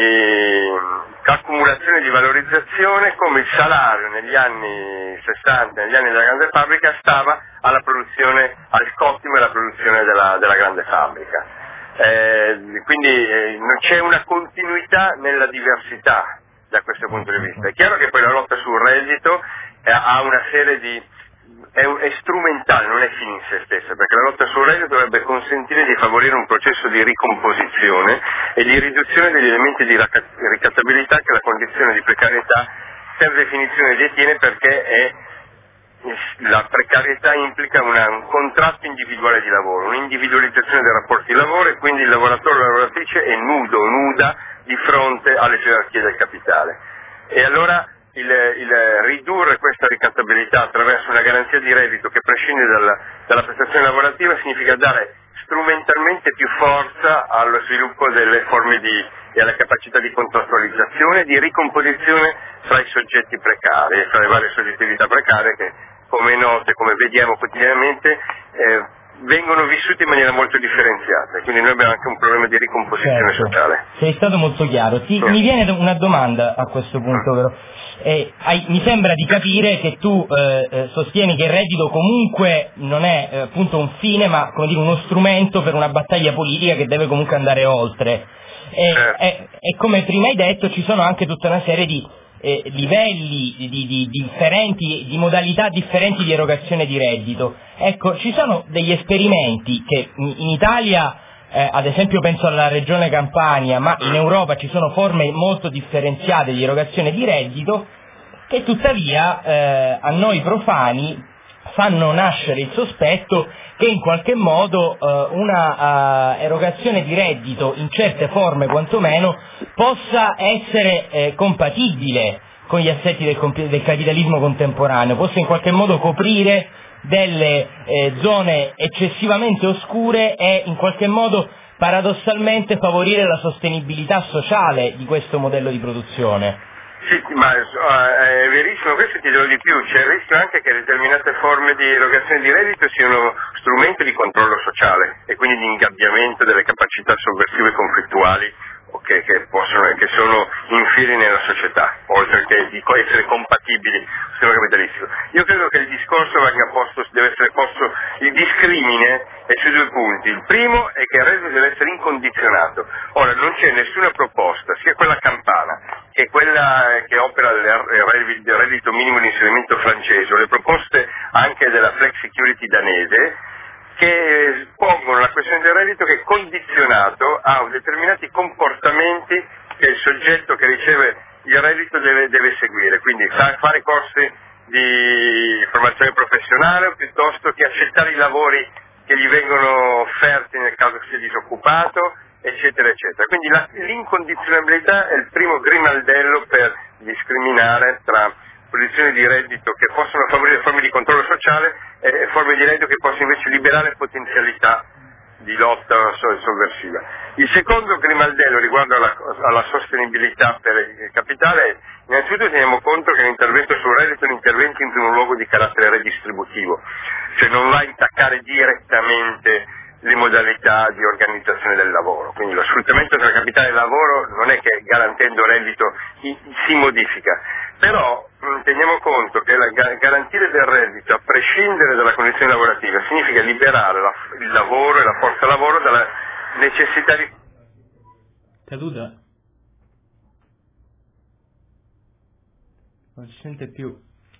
eh, accumulazione di valorizzazione, come il salario negli anni sessanta, negli anni della grande fabbrica, stava alla produzione, al cottimo e alla produzione della, della grande fabbrica. Eh, quindi eh, non c'è una continuità nella diversità da questo punto di vista. È chiaro che poi la lotta sul reddito eh, ha una serie di È, è strumentale, non è fine in se stessa, perché la lotta sul reddito dovrebbe consentire di favorire un processo di ricomposizione e di riduzione degli elementi di ricattabilità che la condizione di precarietà per definizione detiene, perché è, la precarietà implica una, un contratto individuale di lavoro, un'individualizzazione dei rapporti di lavoro, e quindi il lavoratore o la lavoratrice è nudo, nuda di fronte alle gerarchie del capitale. E allora Il, il ridurre questa ricattabilità attraverso una garanzia di reddito che prescinde dalla, dalla prestazione lavorativa significa dare strumentalmente più forza allo sviluppo delle forme di, e alla capacità di contrattualizzazione e di ricomposizione fra i soggetti precari e fra le varie soggettività precarie che, come è noto e come vediamo quotidianamente, eh, vengono vissuti in maniera molto differenziata, quindi noi abbiamo anche un problema di ricomposizione certo. sociale. Sei stato molto chiaro. Ti, sì. Mi viene una domanda a questo punto, però. Eh, hai, mi sembra di capire che tu eh, eh, sostieni che il reddito comunque non è eh, appunto un fine, ma come dire uno strumento per una battaglia politica che deve comunque andare oltre. E, certo. e, e come prima hai detto ci sono anche tutta una serie di eh, livelli di, di, di differenti, di modalità differenti di erogazione di reddito. Ecco, ci sono degli esperimenti che in, in Italia Eh, ad esempio penso alla regione Campania, ma in Europa ci sono forme molto differenziate di erogazione di reddito che tuttavia eh, a noi profani fanno nascere il sospetto che in qualche modo eh, una uh, erogazione di reddito in certe forme quantomeno possa essere eh, compatibile con gli assetti del, del capitalismo contemporaneo, possa in qualche modo coprire delle eh, zone eccessivamente oscure e in qualche modo paradossalmente favorire la sostenibilità sociale di questo modello di produzione. Sì, ma uh, è verissimo, questo ti dirò di più, c'è il rischio anche che determinate forme di erogazione di reddito siano strumenti di controllo sociale e quindi di ingabbiamento delle capacità sovversive e conflittuali Che, che, possono, che sono infili nella società, oltre che di essere compatibili con il sistema capitalistico. Io credo che il discorso venga posto, deve essere posto, il discrimine è su due punti. Il primo è che il reddito deve essere incondizionato. Ora, non c'è nessuna proposta, sia quella campana che quella che opera del reddito minimo di inserimento francese, o le proposte anche della Flex Security danese, che pongono la questione del reddito che è condizionato a determinati comportamenti che il soggetto che riceve il reddito deve, deve seguire, quindi fare corsi di formazione professionale o piuttosto che accettare i lavori che gli vengono offerti nel caso che sia disoccupato, eccetera, eccetera. Quindi la, l'incondizionabilità è il primo grimaldello per discriminare tra posizioni di reddito che possono favorire forme di controllo sociale e forme di reddito che possono invece liberare potenzialità di lotta sovversiva. Il secondo grimaldello riguardo alla, alla sostenibilità per il capitale è innanzitutto teniamo conto che l'intervento sul reddito è un intervento in primo luogo di carattere redistributivo, cioè non va a intaccare direttamente le modalità di organizzazione del lavoro, quindi lo sfruttamento tra capitale e lavoro non è che garantendo reddito si modifica, però mh, teniamo conto che la, garantire del reddito a prescindere dalla condizione lavorativa significa liberare la, il lavoro e la forza lavoro dalla necessità di... Caduta? Non si sente più.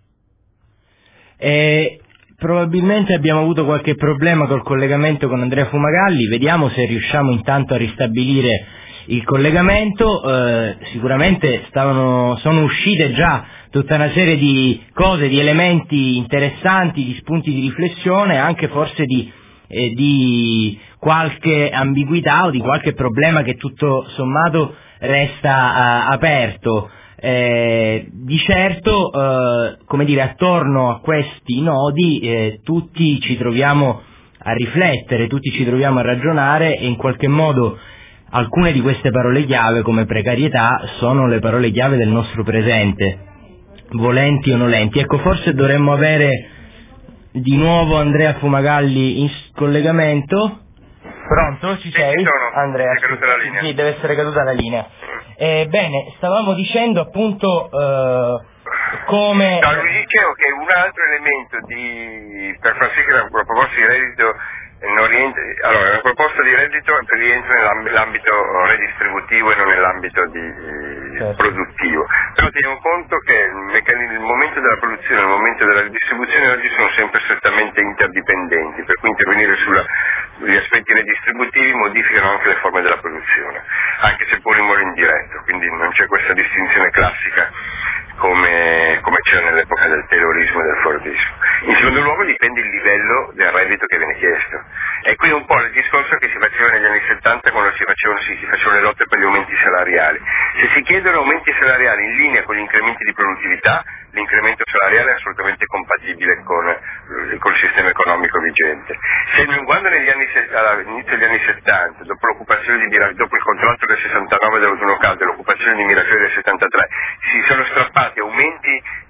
E... Probabilmente abbiamo avuto qualche problema col collegamento con Andrea Fumagalli, vediamo se riusciamo intanto a ristabilire il collegamento. Eh, sicuramente stavano, sono uscite già tutta una serie di cose, di elementi interessanti, di spunti di riflessione, anche forse di, eh, di qualche ambiguità o di qualche problema che tutto sommato resta eh, aperto. Eh, di certo, eh, come dire, attorno a questi nodi eh, tutti ci troviamo a riflettere, tutti ci troviamo a ragionare e in qualche modo alcune di queste parole chiave come precarietà sono le parole chiave del nostro presente, volenti o nolenti. Ecco, forse dovremmo avere di nuovo Andrea Fumagalli in collegamento. Pronto? Ci sei? Sì, ci sono. Andrea, è caduta la linea. Sì, deve essere caduta la linea. Eh, bene, stavamo dicendo appunto eh, come... No, dicevo che un altro elemento di, per far sì che la proposta di reddito non rientri, allora la proposta di reddito rientra nell'ambito redistributivo e non nell'ambito di, certo. produttivo, però teniamo conto che il, il momento della produzione e il momento della redistribuzione oggi sono sempre strettamente interdipendenti, per cui intervenire sugli aspetti redistributivi modificano anche le forme della produzione, anche seppur in modo indiretto, quindi non c'è questa distinzione classica come, come c'era nell'epoca del taylorismo e del fordismo. In secondo luogo dipende il livello del reddito che viene chiesto. E qui un po' il discorso che si faceva negli anni settanta quando si facevano, si, si facevano le lotte per gli aumenti salariali. Se si chiedono aumenti salariali in linea con gli incrementi di produttività, l'incremento salariale è assolutamente compatibile con, con il sistema economico vigente. Se quando negli anni, all'inizio degli anni settanta, dopo l'occupazione di Mirafiori, dopo il contratto del sessantanove dell'autunno caldo e l'occupazione di Mirafiori del settantatré, si sono strappati aumenti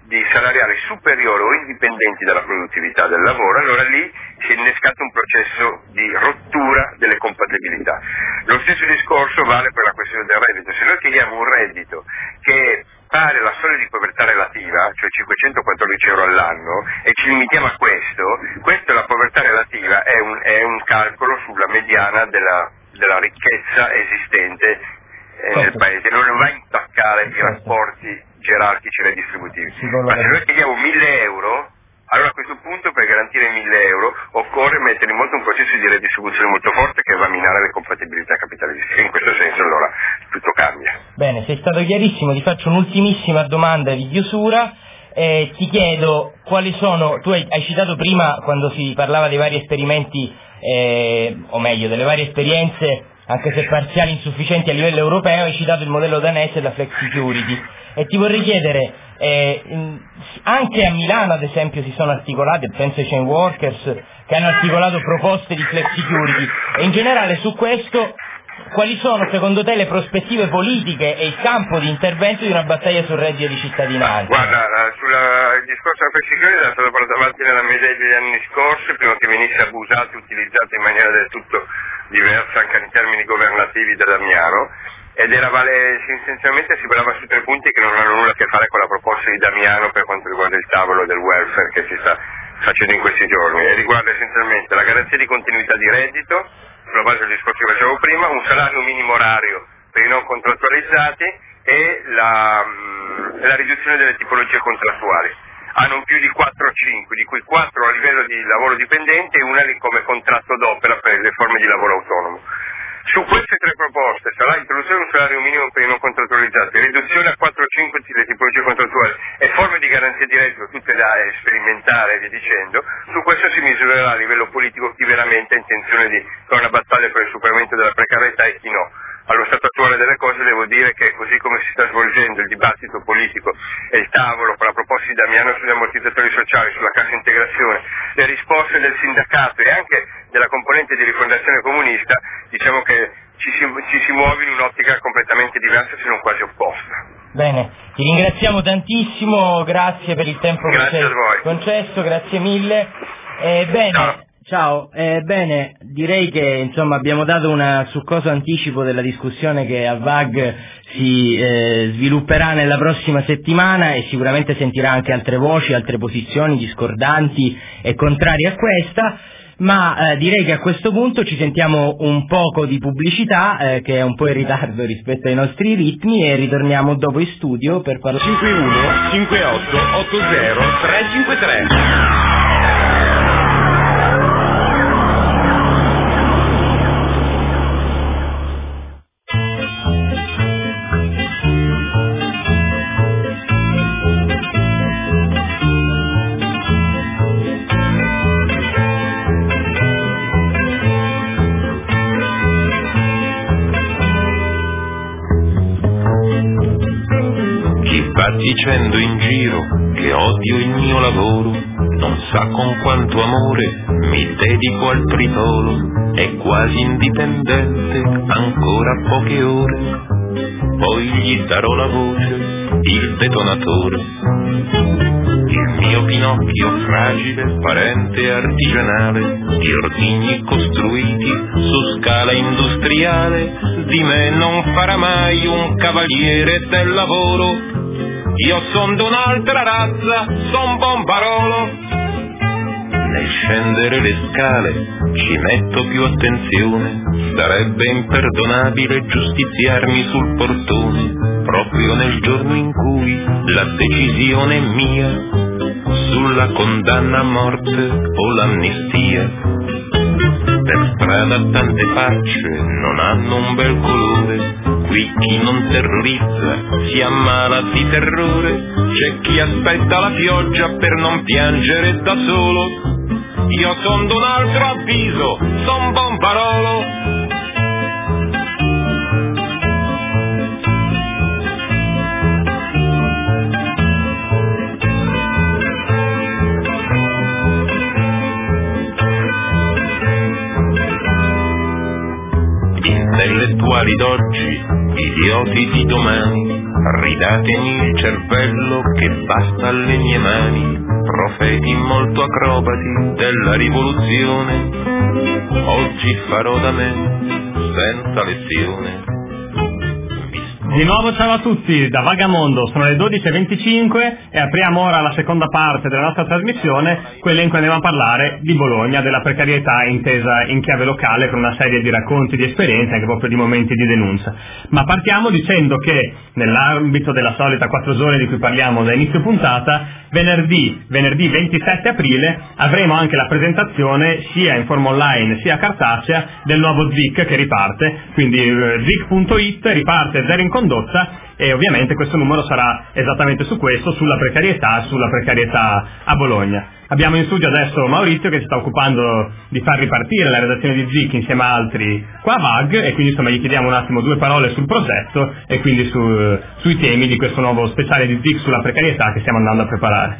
di salariali superiori o indipendenti dalla produttività del lavoro, allora lì si è innescato un processo di rottura delle compatibilità. Lo stesso discorso vale per la questione del reddito. Se noi chiediamo un reddito che pari alla soglia di povertà relativa, cioè cinquecentoquattordici euro all'anno, e ci limitiamo a questo, questa la povertà relativa è un, è un calcolo sulla mediana della, della ricchezza esistente eh, nel paese, non va a intaccare i rapporti gerarchici redistributivi. Ma se noi chiediamo mille euro, allora a questo punto per garantire mille euro occorre mettere in moto un processo di redistribuzione molto forte che va a minare le compatibilità capitalistiche. In questo senso allora tutto cambia. Bene, sei stato chiarissimo, ti faccio un'ultimissima domanda di chiusura. Eh, ti chiedo quali sono, tu hai, hai citato prima quando si parlava dei vari esperimenti, eh, o meglio delle varie esperienze, anche se parziali insufficienti a livello europeo, hai citato il modello danese e la flexicurity, e ti vorrei chiedere, eh, anche a Milano ad esempio si sono articolate, penso ai chain workers, che hanno articolato proposte di flexicurity, e in generale su questo quali sono secondo te le prospettive politiche e il campo di intervento di una battaglia sul reddito di cittadinanza? Guarda, sul discorso della flexicurity è stato portato avanti nella media degli anni scorsi, prima che venisse abusato e utilizzato in maniera del tutto diversa anche in termini governativi da Damiano, ed era vale, essenzialmente si parlava su tre punti che non hanno nulla a che fare con la proposta di Damiano per quanto riguarda il tavolo del welfare che si sta facendo in questi giorni, e riguarda essenzialmente la garanzia di continuità di reddito sulla base del discorso che facevo prima, un salario minimo orario per i non contrattualizzati e la, la riduzione delle tipologie contrattuali. Hanno un più di quattro o cinque, di cui quattro a livello di lavoro dipendente e una lì come contratto d'opera per le forme di lavoro autonomo. Su queste tre proposte sarà introduzione di un salario minimo per i non contrattualizzati, riduzione a quattro o cinque delle tipologie contrattuali e forme di garanzia di reddito, tutte da sperimentare e via dicendo. Su questo si misurerà a livello politico chi veramente ha intenzione di fare una battaglia per il superamento della precarietà e chi no. Allo stato attuale delle cose devo dire che così come si sta svolgendo il dibattito politico e il tavolo con la proposta di Damiano sugli ammortizzatori sociali, sulla cassa integrazione, le risposte del sindacato e anche della componente di rifondazione comunista, diciamo che ci si, ci si muove in un'ottica completamente diversa se non quasi opposta. Bene, ti ringraziamo tantissimo, grazie per il tempo grazie che ci hai concesso, grazie mille. Eh, bene. Ciao. Ciao, eh, bene, direi che insomma abbiamo dato un succoso anticipo della discussione che a V A G si eh, svilupperà nella prossima settimana, e sicuramente sentirà anche altre voci, altre posizioni discordanti e contrarie a questa, ma eh, direi che a questo punto ci sentiamo un poco di pubblicità, eh, che è un po' in ritardo rispetto ai nostri ritmi, e ritorniamo dopo in studio per parlare. cinque uno cinque otto otto zero tre cinque tre. Dicendo in giro che odio il mio lavoro, non sa con quanto amore mi dedico al tritolo, è quasi indipendente, ancora poche ore, poi gli darò la voce, il detonatore. Il mio Pinocchio fragile, parente artigianale, di ordigni costruiti su scala industriale, di me non farà mai un cavaliere del lavoro. Io son d'un'altra razza, son Bombarolo. Nel scendere le scale ci metto più attenzione, sarebbe imperdonabile giustiziarmi sul portone, proprio nel giorno in cui la decisione è mia, sulla condanna a morte o l'amnistia. Per strada tante facce non hanno un bel colore, qui chi non terrorizza si ammala di terrore, c'è chi aspetta la pioggia per non piangere da solo. Io son d'un altro avviso, son Bombarolo. Intellettuali d'oggi, idioti di domani, ridatemi il cervello che basta alle mie mani, profeti molto acrobati della rivoluzione, oggi farò da me senza lezione. Di nuovo ciao a tutti da Vagamondo, sono le dodici e venticinque e apriamo ora la seconda parte della nostra trasmissione, quella in cui andiamo a parlare di Bologna, della precarietà intesa in chiave locale con una serie di racconti, di esperienze, anche proprio di momenti di denuncia. Ma partiamo dicendo che nell'ambito della solita quattro zone di cui parliamo da inizio puntata, venerdì, venerdì ventisette aprile avremo anche la presentazione sia in forma online sia cartacea del nuovo Z I C che riparte, quindi eh, zic punto it riparte Zero in Condotta, e ovviamente questo numero sarà esattamente su questo, sulla precarietà, sulla precarietà a Bologna. Abbiamo in studio adesso Maurizio che si sta occupando di far ripartire la redazione di Z I C insieme a altri qua a V A G, e quindi insomma gli chiediamo un attimo due parole sul progetto e quindi su, sui temi di questo nuovo speciale di Z I C sulla precarietà che stiamo andando a preparare.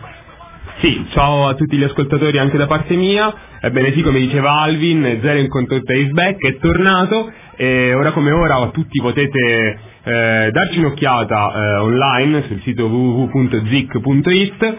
Sì, ciao a tutti gli ascoltatori anche da parte mia. Ebbene sì, come diceva Alvin, Zero in Condotta is back, è tornato, e ora come ora tutti potete eh, darci un'occhiata eh, online sul sito w w w punto zic punto it.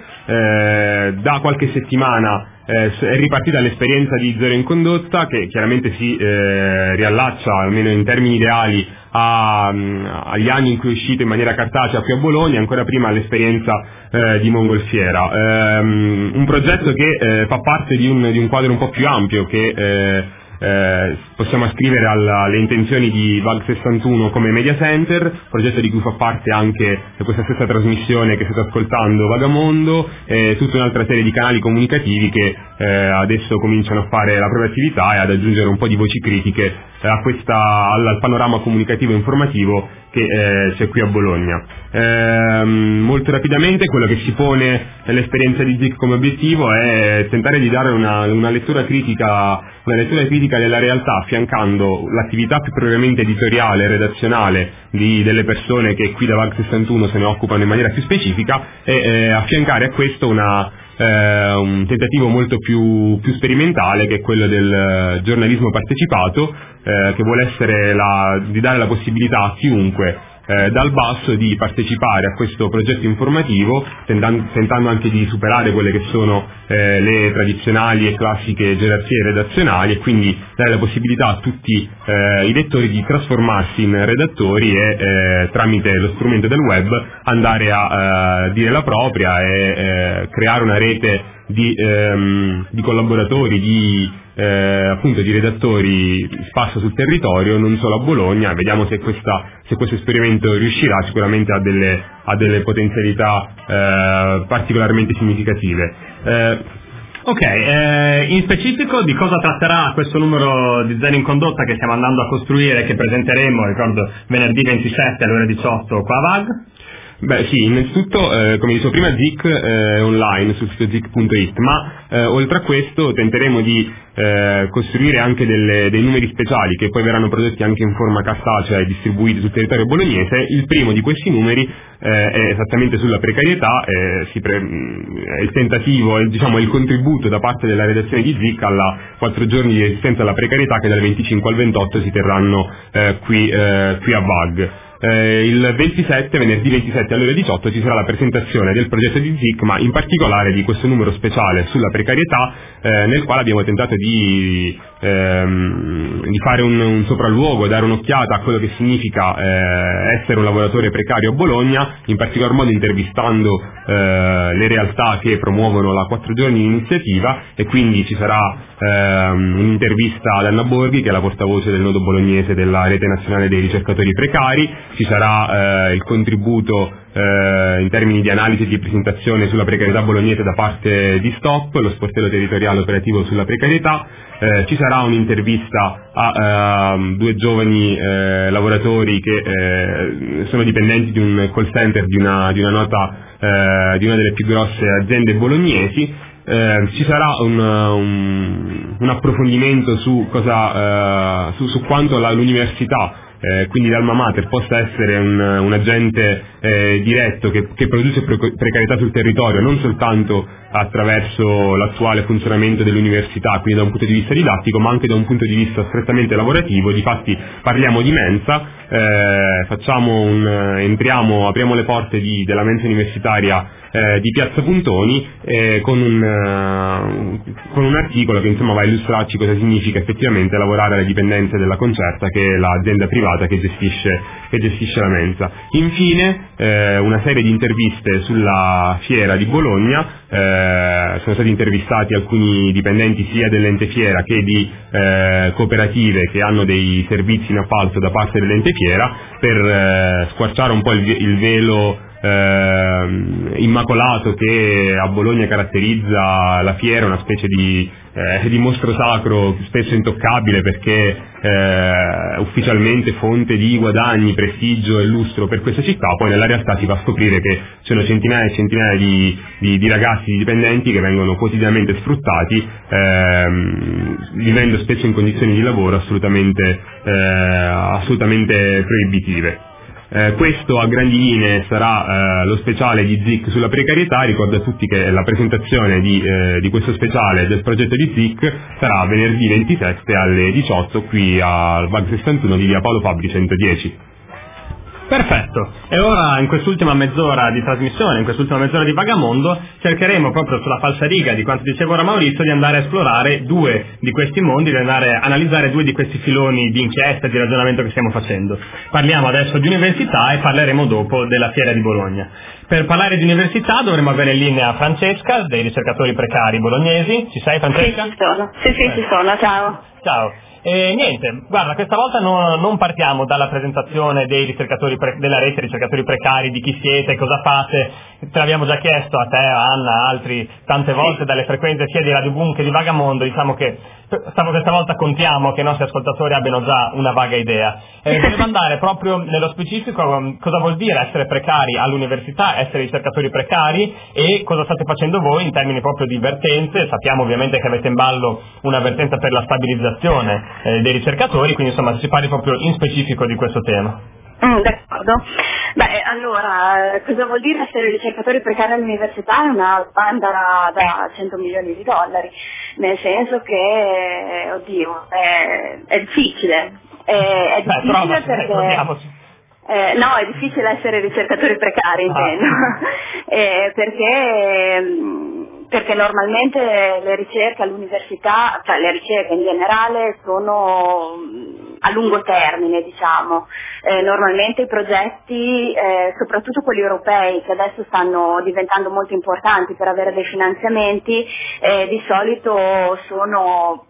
Eh, da qualche settimana eh, è ripartita l'esperienza di Zero in Condotta, che chiaramente si eh, riallaccia, almeno in termini ideali, a, agli anni in cui è uscito in maniera cartacea qui a Bologna, ancora prima all'esperienza eh, di Mongolfiera. Ehm, un progetto che eh, fa parte di un, di un quadro un po' più ampio che eh, eh, possiamo ascrivere alla, alle intenzioni di V A G sessantuno come media center, progetto di cui fa parte anche questa stessa trasmissione che state ascoltando, Vagamondo, e tutta un'altra serie di canali comunicativi che eh, adesso cominciano a fare la propria attività e ad aggiungere un po' di voci critiche a questa, al, al panorama comunicativo e informativo che eh, c'è qui a Bologna. Ehm, molto rapidamente quello che si pone nell'esperienza di Z I C come obiettivo è tentare di dare una, una lettura critica una lettura critica della realtà, affiancando l'attività più propriamente editoriale e redazionale di, delle persone che qui da V A G sessantuno se ne occupano in maniera più specifica, e eh, affiancare a questo una Eh, un tentativo molto più, più sperimentale, che è quello del giornalismo partecipato, eh, che vuole essere la, di dare la possibilità a chiunque eh, dal basso di partecipare a questo progetto informativo, tentando, tentando anche di superare quelle che sono eh, le tradizionali e classiche gerarchie redazionali, e quindi dare la possibilità a tutti eh, i lettori di trasformarsi in redattori e eh, tramite lo strumento del web andare a eh, dire la propria e eh, creare una rete di, ehm, di collaboratori, di eh, appunto di redattori sparsa sul territorio, non solo a Bologna. Vediamo se, questa, se questo esperimento riuscirà. Sicuramente ha delle, ha delle potenzialità eh, particolarmente significative. Eh, Ok, eh, in specifico di cosa tratterà questo numero di Zero in Condotta che stiamo andando a costruire, che presenteremo, ricordo, venerdì ventisette alle ore diciotto qua a V A G? Beh sì, innanzitutto eh, come dicevo prima Z I C eh, online sul sito zic punto it, ma eh, oltre a questo tenteremo di eh, costruire anche delle, dei numeri speciali che poi verranno prodotti anche in forma cartacea e distribuiti sul territorio bolognese. Il primo di questi numeri eh, è esattamente sulla precarietà, eh, si pre- è il tentativo, è, diciamo il contributo da parte della redazione di Z I C alla quattro giorni di resistenza alla precarietà che dal venticinque al ventotto si terranno eh, qui, eh, qui a V A G. Eh, il ventisette, venerdì ventisette alle ore diciotto, ci sarà la presentazione del progetto di Z I C, ma in particolare di questo numero speciale sulla precarietà, eh, nel quale abbiamo tentato di, ehm, di fare un, un sopralluogo, dare un'occhiata a quello che significa eh, essere un lavoratore precario a Bologna, in particolar modo intervistando eh, le realtà che promuovono la quattro giorni di iniziativa, e quindi ci sarà ehm, un'intervista ad Anna Borghi, che è la portavoce del nodo bolognese della Rete Nazionale dei Ricercatori Precari. Ci sarà eh, il contributo eh, in termini di analisi e di presentazione sulla precarietà bolognese da parte di Stop, lo sportello territoriale operativo sulla precarietà. Eh, ci sarà un'intervista a eh, due giovani eh, lavoratori che eh, sono dipendenti di un call center di una, di una nota eh, di una delle più grosse aziende bolognesi. Eh, ci sarà un, un, un approfondimento su cosa eh, su, su quanto la, l'università eh, quindi l'alma mater possa essere un, un agente eh, diretto che, che produce pre- precarietà sul territorio, non soltanto attraverso l'attuale funzionamento dell'università, quindi da un punto di vista didattico, ma anche da un punto di vista strettamente lavorativo. Difatti parliamo di mensa, eh, facciamo un, entriamo, apriamo le porte di, della mensa universitaria eh, di Piazza Puntoni eh, con, un, uh, con un articolo che insomma va a illustrarci cosa significa effettivamente lavorare alle dipendenze della Concerta, che è l'azienda privata che gestisce, che gestisce la mensa. Infine eh, una serie di interviste sulla fiera di Bologna. Eh, sono stati intervistati alcuni dipendenti sia dell'ente fiera che di eh, cooperative che hanno dei servizi in appalto da parte dell'ente fiera, per eh, squarciare un po' il, il velo eh, immacolato che a Bologna caratterizza la fiera, una specie di, eh, di mostro sacro spesso intoccabile, perché eh, ufficialmente fonte di guadagni, prestigio e lustro per questa città. Poi nella realtà si va a scoprire che ci sono centinaia e centinaia di, di, di ragazzi, di dipendenti che vengono quotidianamente sfruttati, ehm, vivendo spesso in condizioni di lavoro assolutamente, eh, assolutamente proibitive. Eh, questo a grandi linee sarà eh, lo speciale di Z I C sulla precarietà. Ricordo a tutti che la presentazione di, eh, di questo speciale del progetto di Z I C sarà venerdì ventisette alle diciotto qui al V A G sessantuno di via Paolo Fabbri centodieci. Perfetto, e ora in quest'ultima mezz'ora di trasmissione, in quest'ultima mezz'ora di Vagamondo, cercheremo proprio sulla falsariga di quanto diceva ora Maurizio di andare a esplorare due di questi mondi, di andare a analizzare due di questi filoni di inchiesta e di ragionamento che stiamo facendo. Parliamo adesso di università e parleremo dopo della Fiera di Bologna. Per parlare di università dovremo avere in linea Francesca, dei ricercatori precari bolognesi. Ci sei, Francesca? Sì, ci sono, sì, sì, eh. ci sono, ciao. Ciao. E niente, guarda, questa volta no, non partiamo dalla presentazione dei ricercatori pre- della rete ricercatori precari, di chi siete, cosa fate. Te l'abbiamo già chiesto a te, a Anna, a altri tante volte dalle frequenze sia di Radio Boom che di Vagamondo. Diciamo che questa volta contiamo che i nostri ascoltatori abbiano già una vaga idea. Eh, volevo andare proprio nello specifico cosa vuol dire essere precari all'università, essere ricercatori precari, e cosa state facendo voi in termini proprio di vertenze. Sappiamo ovviamente che avete in ballo una vertenza per la stabilizzazione eh, dei ricercatori, quindi insomma si parli proprio in specifico di questo tema. Mm, d'accordo. Beh, allora, cosa vuol dire essere ricercatori precari all'università? È una banda da cento milioni di dollari, nel senso che, oddio, è, è difficile. È, è difficile Beh, prova, perché... Eh, no, è difficile essere ricercatori precari, intendo, ah. eh, perché, perché normalmente le ricerche all'università, cioè le ricerche in generale, sono a lungo termine, diciamo. Eh, normalmente i progetti, eh, soprattutto quelli europei, che adesso stanno diventando molto importanti per avere dei finanziamenti, eh, di solito sono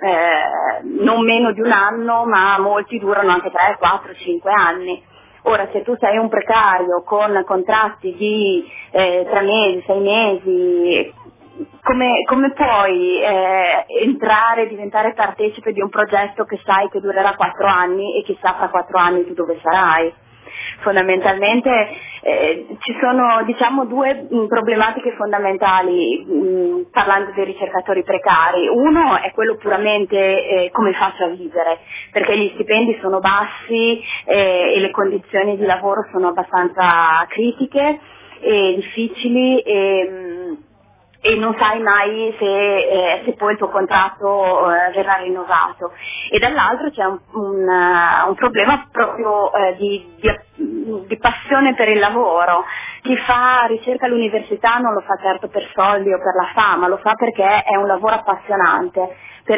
eh, non meno di un anno, ma molti durano anche tre, quattro, cinque anni. Ora, se tu sei un precario con contratti di eh, tre mesi, sei mesi, come, come puoi eh, entrare e diventare partecipe di un progetto che sai che durerà quattro anni e chissà fra quattro anni tu dove sarai? Fondamentalmente eh, ci sono, diciamo, due mh, problematiche fondamentali mh, parlando dei ricercatori precari. Uno è quello puramente eh, come faccio a vivere, perché gli stipendi sono bassi eh, e le condizioni di lavoro sono abbastanza critiche e difficili e, mh, e non sai mai se, eh, se poi il tuo contratto eh, verrà rinnovato. E dall'altro c'è un, un, uh, un problema proprio eh, di, di, di passione per il lavoro. Chi fa ricerca all'università non lo fa certo per soldi o per la fama, lo fa perché è un lavoro appassionante,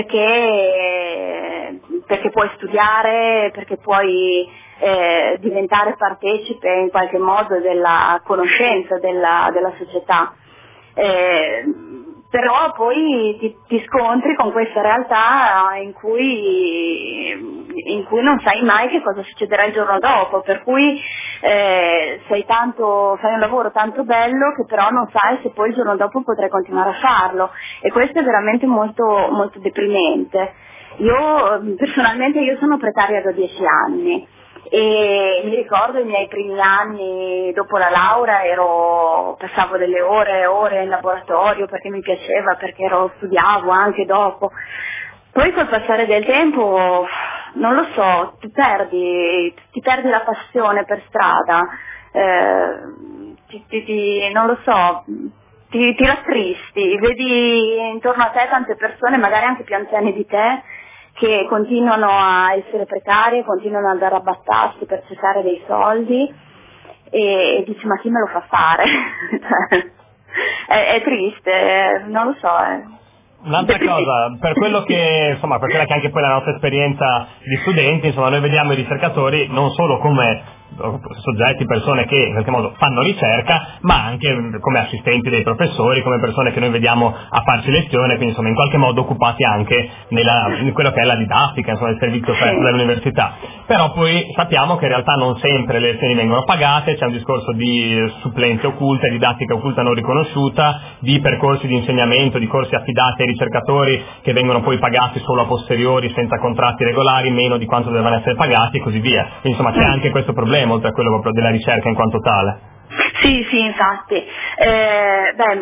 perché, perché puoi studiare, perché puoi eh, diventare partecipe in qualche modo della conoscenza della, della società. Eh, però poi ti, ti scontri con questa realtà in cui, in cui non sai mai che cosa succederà il giorno dopo, per cui eh, sei tanto, fai un lavoro tanto bello che però non sai se poi il giorno dopo potrai continuare a farlo, e questo è veramente molto, molto deprimente. Io personalmente io sono precaria da dieci anni. E mi ricordo i miei primi anni dopo la laurea, ero, passavo delle ore e ore in laboratorio perché mi piaceva, perché ero, studiavo anche dopo. Poi col passare del tempo non lo so, ti perdi, ti perdi la passione per strada, eh, ti, ti, ti, non lo so, ti, ti rattristi, vedi intorno a te tante persone, magari anche più anziane di te, che continuano a essere precarie, continuano ad arrabattarsi per cercare dei soldi e, e dici ma chi me lo fa fare? è, è triste, non lo so. Eh. Un'altra cosa, per quello che, insomma, per quella che è anche poi la nostra esperienza di studenti, insomma, noi vediamo i ricercatori non solo come soggetti, persone che in qualche modo fanno ricerca, ma anche come assistenti dei professori, come persone che noi vediamo a farci lezione, quindi insomma in qualche modo occupati anche nella, in quello che è la didattica, insomma il servizio offerto dall'università. Però poi sappiamo che in realtà non sempre le lezioni vengono pagate, c'è un discorso di supplenze occulte, didattica occulta non riconosciuta, di percorsi di insegnamento, di corsi affidati ai ricercatori che vengono poi pagati solo a posteriori senza contratti regolari, meno di quanto dovevano essere pagati e così via. Quindi insomma c'è anche questo problema oltre a quello proprio della ricerca in quanto tale. Sì, sì, infatti. Eh, beh,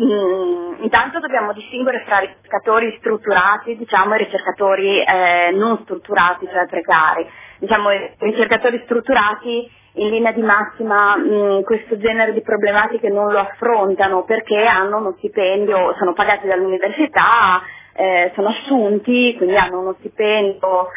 mh, intanto dobbiamo distinguere fra ricercatori strutturati, diciamo, e ricercatori eh, non strutturati, cioè precari. Diciamo, i ricercatori strutturati in linea di massima mh, questo genere di problematiche non lo affrontano perché hanno uno stipendio, sono pagati dall'università, eh, sono assunti, quindi hanno uno stipendio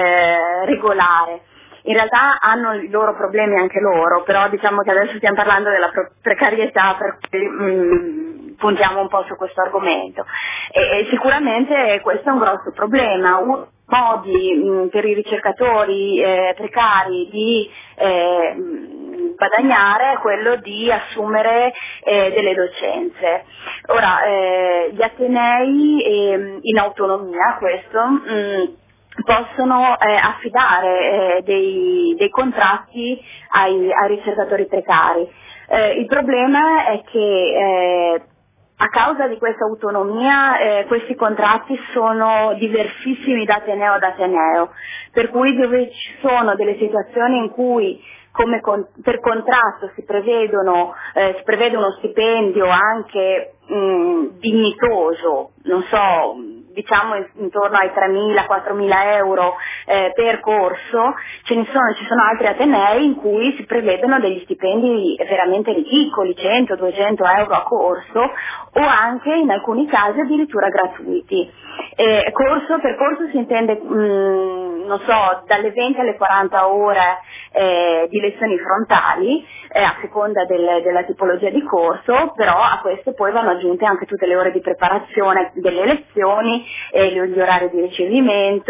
eh, regolare. In realtà hanno i loro problemi anche loro, però diciamo che adesso stiamo parlando della precarietà, per cui mh, puntiamo un po' su questo argomento. E, e sicuramente questo è un grosso problema. Uno dei modi mh, per i ricercatori eh, precari di eh, guadagnare è quello di assumere eh, delle docenze. Ora, eh, gli atenei eh, in autonomia, questo, mh, possono eh, affidare eh, dei, dei contratti ai, ai ricercatori precari. Eh, il problema è che eh, a causa di questa autonomia eh, questi contratti sono diversissimi da ateneo ad ateneo, per cui dove ci sono delle situazioni in cui come con, per contratto si prevedono eh, si prevede uno stipendio anche mh, dignitoso, non so, diciamo intorno ai tremila quattromila euro eh, per corso, ce ne sono, ci sono altri atenei in cui si prevedono degli stipendi veramente ridicoli, cento duecento euro a corso, o anche in alcuni casi addirittura gratuiti. Eh, corso, per corso si intende, mh, non so, dalle venti alle quaranta ore eh, di lezioni frontali, eh, a seconda del, della tipologia di corso, però a queste poi vanno aggiunte anche tutte le ore di preparazione delle lezioni, eh, gli orari di ricevimento,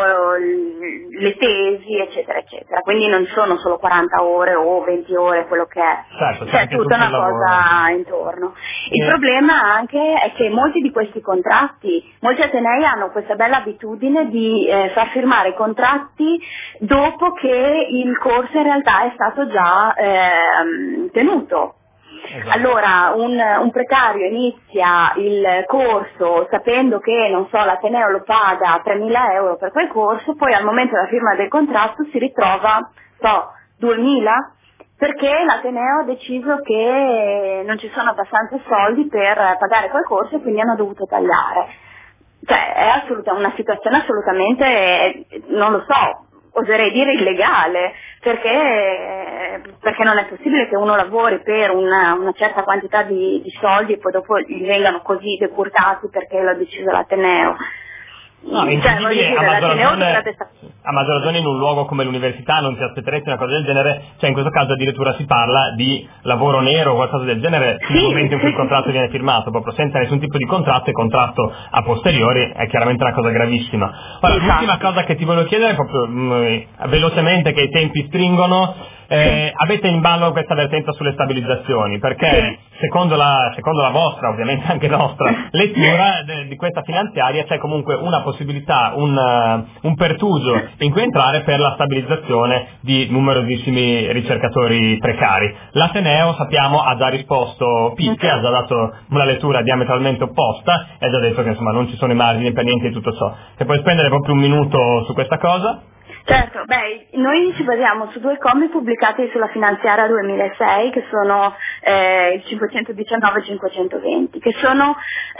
le tesi, eccetera, eccetera. Quindi non sono solo quaranta ore o venti ore, quello che è, certo, c'è tutta una cosa intorno. Il eh. problema anche è che molti di questi contratti, molti atenei hanno questa bella abitudine di eh, far firmare i contratti dopo che il corso in realtà è stato già eh, tenuto. Esatto. Allora un, un precario inizia il corso sapendo che, non so, l'ateneo lo paga tremila euro per quel corso, poi al momento della firma del contratto si ritrova, so, duemila, perché l'ateneo ha deciso che non ci sono abbastanza soldi per pagare quel corso e quindi hanno dovuto tagliare. Cioè è assoluta, una situazione assolutamente, non lo so, oserei dire illegale, perché, perché non è possibile che uno lavori per una, una certa quantità di, di soldi e poi dopo gli vengano così decurtati perché l'ha deciso l'ateneo. No, è cioè, incredibile, dire, a, maggior ragione, sta... a maggior ragione in un luogo come l'università non ti aspetteresti una cosa del genere, cioè in questo caso addirittura si parla di lavoro nero o qualcosa del genere sì, nel momento in cui sì, il contratto sì. viene firmato, proprio senza nessun tipo di contratto e contratto a posteriori, è chiaramente una cosa gravissima. Ora, esatto. L'ultima cosa che ti volevo chiedere, proprio mh, velocemente, che i tempi stringono, Eh, sì. Avete in ballo questa vertenza sulle stabilizzazioni, perché sì. secondo, la, secondo la vostra, ovviamente anche nostra, lettura de, di questa finanziaria c'è comunque una possibilità, un, uh, un pertugio in cui entrare per la stabilizzazione di numerosissimi ricercatori precari. L'Ateneo, sappiamo, ha già risposto picche, ha già dato una lettura diametralmente opposta e ha già detto che insomma non ci sono i margini per niente di tutto ciò. Se puoi spendere proprio un minuto su questa cosa? Certo, beh, noi ci basiamo su due commi pubblicati sulla finanziaria duemilasei, che sono eh, il cinquecentodiciannove e cinquecentoventi, che sono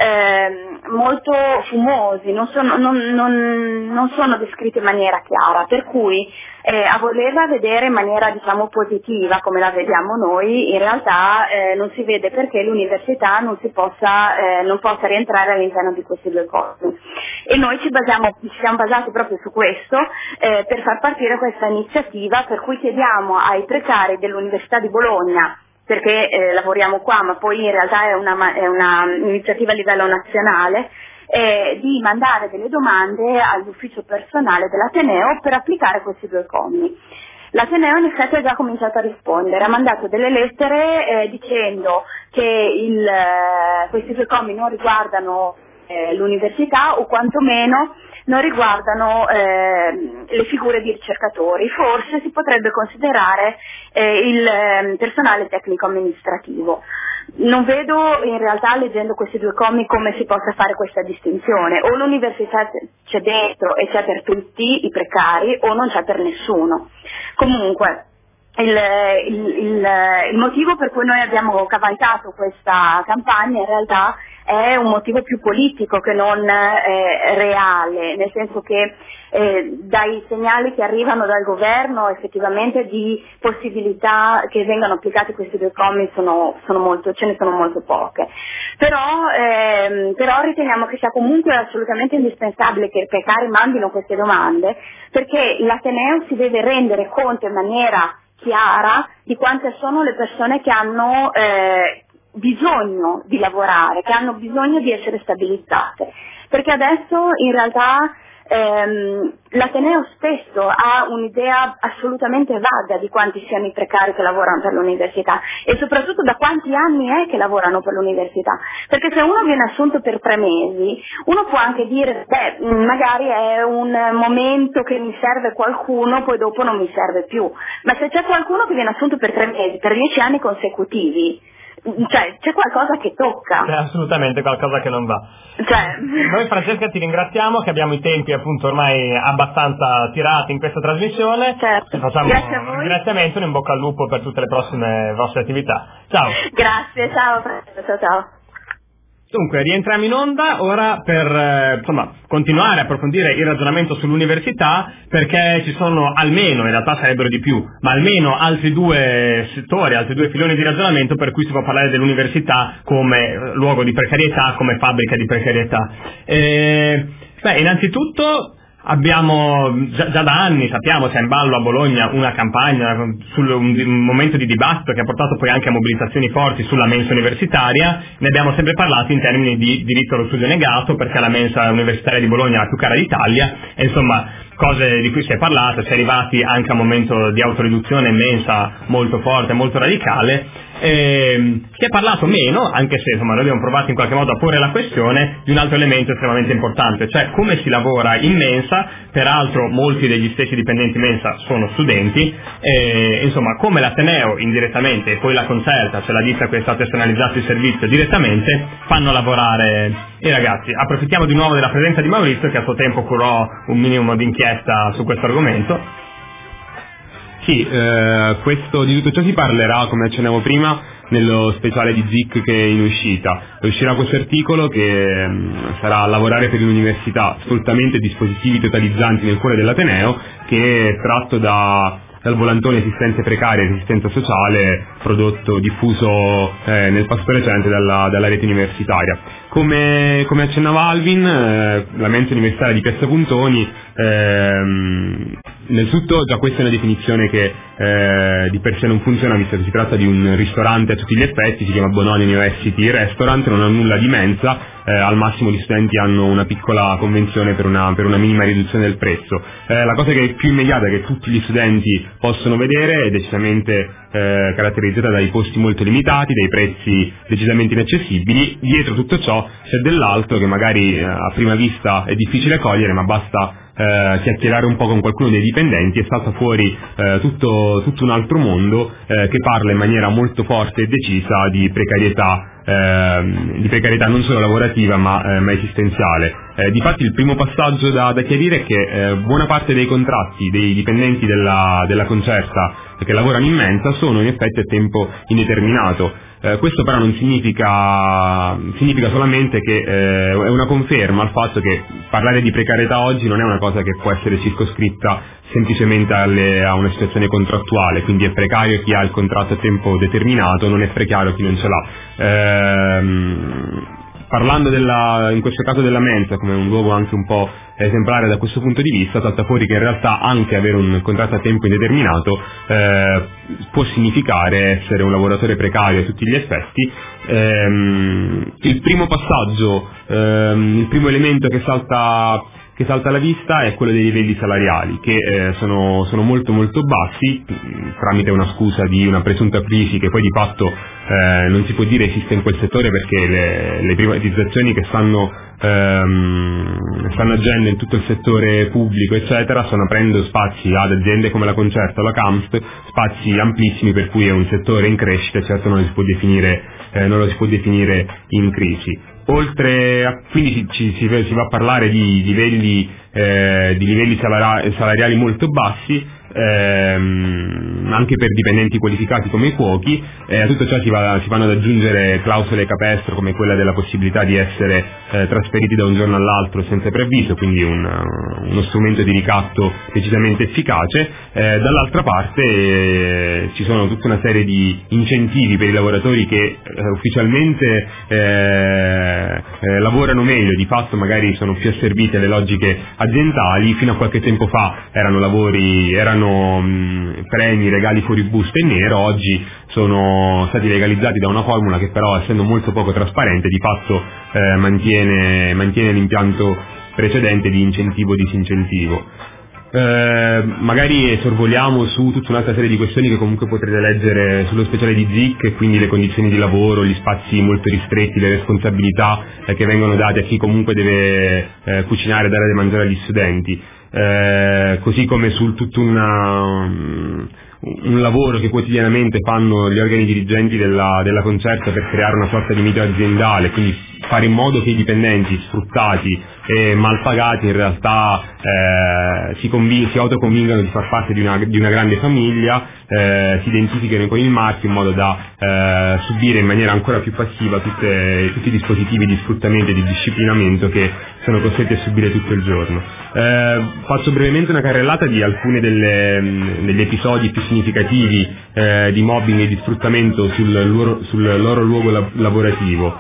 eh, molto fumosi, non sono, non, non, non sono descritti in maniera chiara, per cui eh, a volerla vedere in maniera diciamo positiva come la vediamo noi, in realtà eh, non si vede perché l'università non si possa, eh, non possa rientrare all'interno di questi due cose. E noi ci, basiamo, ci siamo basati proprio su questo eh, per far partire questa iniziativa, per cui chiediamo ai precari dell'Università di Bologna, perché eh, lavoriamo qua ma poi in realtà è una, è una iniziativa a livello nazionale, eh, di mandare delle domande all'ufficio personale dell'Ateneo per applicare questi due commi. L'Ateneo in effetti ha già cominciato a rispondere, ha mandato delle lettere eh, dicendo che il, eh, questi due commi non riguardano eh, l'università o quantomeno non riguardano eh, le figure di ricercatori, forse si potrebbe considerare eh, il eh, personale tecnico amministrativo. Non vedo in realtà, leggendo questi due commi, come si possa fare questa distinzione. O l'università c'è dentro e c'è per tutti i precari o non c'è per nessuno. Comunque il, il, il, il motivo per cui noi abbiamo cavalcato questa campagna in realtà è un motivo più politico che non eh, reale, nel senso che eh, dai segnali che arrivano dal governo effettivamente di possibilità che vengano applicati questi due commi sono, sono molto, ce ne sono molto poche. Però, ehm, però riteniamo che sia comunque assolutamente indispensabile che i precari mandino queste domande, perché l'Ateneo si deve rendere conto in maniera chiara di quante sono le persone che hanno eh, bisogno di lavorare, che hanno bisogno di essere stabilizzate, perché adesso in realtà ehm, l'Ateneo stesso ha un'idea assolutamente vaga di quanti siano i precari che lavorano per l'università e soprattutto da quanti anni è che lavorano per l'università, perché se uno viene assunto per tre mesi uno può anche dire beh magari è un momento che mi serve qualcuno, poi dopo non mi serve più, ma se c'è qualcuno che viene assunto per tre mesi, per dieci anni consecutivi, cioè c'è qualcosa che tocca. C'è assolutamente qualcosa che non va. Cioè. Noi Francesca ti ringraziamo, che abbiamo i tempi appunto ormai abbastanza tirati in questa trasmissione. Certo. Facciamo Grazie a un voi. ringraziamento e un in bocca al lupo per tutte le prossime vostre attività. Ciao. Grazie, ciao, ciao ciao. Dunque, rientriamo in onda ora per eh, insomma, continuare a approfondire il ragionamento sull'università, perché ci sono almeno, in realtà sarebbero di più, ma almeno altri due settori, altri due filoni di ragionamento per cui si può parlare dell'università come luogo di precarietà, come fabbrica di precarietà. E, beh, innanzitutto abbiamo già, già da anni, sappiamo, c'è in ballo a Bologna una campagna sul un, un momento di dibattito che ha portato poi anche a mobilitazioni forti sulla mensa universitaria. Ne abbiamo sempre parlato in termini di diritto allo studio negato, perché la mensa universitaria di Bologna è la più cara d'Italia e insomma cose di cui si è parlato, si è arrivati anche a un momento di autoriduzione in mensa molto forte, molto radicale. E si è parlato meno, anche se insomma noi abbiamo provato in qualche modo a porre la questione di un altro elemento estremamente importante, cioè come si lavora in mensa. Peraltro molti degli stessi dipendenti mensa sono studenti e insomma come l'Ateneo indirettamente e poi la Concerta, cioè la ditta che è stata esternalizzata il servizio direttamente, fanno lavorare i ragazzi. Approfittiamo di nuovo della presenza di Maurizio, che a suo tempo curò un minimo di inchiesta su questo argomento. Sì, eh, questo, di tutto ciò si parlerà, come accennavo prima, nello speciale di Z I C che è in uscita. Uscirà questo articolo che mh, sarà Lavorare per l'università, sfruttamento e dispositivi totalizzanti nel cuore dell'Ateneo, che è tratto da dal volantone Esistenze precarie e Resistenza sociale, prodotto, diffuso eh, nel passato recente dalla, dalla rete universitaria. Come, come accennava Alvin, eh, la mensa universitaria di Piazza Puntoni, ehm, nel tutto già questa è una definizione che eh, di per sé non funziona, visto che si tratta di un ristorante a tutti gli effetti, si chiama Bononia University Restaurant, non ha nulla di mensa, eh, al massimo gli studenti hanno una piccola convenzione per una, per una minima riduzione del prezzo. Eh, la cosa che è più immediata, che tutti gli studenti possono vedere, è decisamente eh, caratterizzata dai costi molto limitati, dai prezzi decisamente inaccessibili. Dietro tutto ciò c'è dell'altro che magari eh, a prima vista è difficile cogliere, ma basta Eh, chiacchierare un po' con qualcuno dei dipendenti e salta fuori eh, tutto, tutto un altro mondo eh, che parla in maniera molto forte e decisa di precarietà, eh, di precarietà non solo lavorativa ma, eh, ma esistenziale. Eh, difatti il primo passaggio da, da chiarire è che eh, buona parte dei contratti dei dipendenti della, della Concerta che lavorano in mensa sono in effetti a tempo indeterminato. Eh, questo però non significa significa solamente che eh, è una conferma al fatto che parlare di precarietà oggi non è una cosa che può essere circoscritta semplicemente alle, a una situazione contrattuale, quindi è precario chi ha il contratto a tempo determinato, non è precario chi non ce l'ha. Ehm, Parlando della, in questo caso della mensa come un luogo anche un po' esemplare da questo punto di vista, salta fuori che in realtà anche avere un contratto a tempo indeterminato eh, può significare essere un lavoratore precario a tutti gli effetti. Ehm, il primo passaggio, ehm, il primo elemento che salta che salta alla vista è quello dei livelli salariali, che eh, sono, sono molto molto bassi, tramite una scusa di una presunta crisi che poi di fatto eh, non si può dire esiste in quel settore, perché le, le privatizzazioni che stanno, ehm, stanno agendo in tutto il settore pubblico eccetera stanno aprendo spazi ad aziende come la Concerta o la Camst, spazi amplissimi per cui è un settore in crescita, certo non lo si può definire, eh, non lo si può definire in crisi. Oltre a, quindi ci, ci, si va a parlare di livelli, eh, di livelli salari, salariali molto bassi, ehm, anche per dipendenti qualificati come i cuochi. Eh, a tutto ciò si, va, si vanno ad aggiungere clausole capestro come quella della possibilità di essere eh, trasferiti da un giorno all'altro senza preavviso, quindi un, uno strumento di ricatto decisamente efficace. Eh, dall'altra parte eh, ci sono tutta una serie di incentivi per i lavoratori che eh, ufficialmente eh, Eh, lavorano meglio, di fatto magari sono più asserviti alle logiche aziendali. Fino a qualche tempo fa erano lavori, erano mh, premi, regali fuori busta in nero, oggi sono stati legalizzati da una formula che però, essendo molto poco trasparente, di fatto eh, mantiene, mantiene l'impianto precedente di incentivo-disincentivo. Eh, magari sorvoliamo su tutta un'altra serie di questioni che comunque potrete leggere sullo speciale di Z I C, quindi le condizioni di lavoro, gli spazi molto ristretti, le responsabilità eh, che vengono date a chi comunque deve eh, cucinare e dare da mangiare agli studenti, eh, così come sul tutto una, un lavoro che quotidianamente fanno gli organi dirigenti della, della Concerta per creare una sorta di mito aziendale, quindi fare in modo che i dipendenti sfruttati e mal pagati in realtà eh, si, convin- si autoconvingano di far parte di una, di una grande famiglia, eh, si identificano con il marchio in modo da eh, subire in maniera ancora più passiva tutte, tutti i dispositivi di sfruttamento e di disciplinamento che sono costretti a subire tutto il giorno. Eh, faccio brevemente una carrellata di alcuni degli episodi più significativi eh, di mobbing e di sfruttamento sul loro, sul loro luogo la- lavorativo.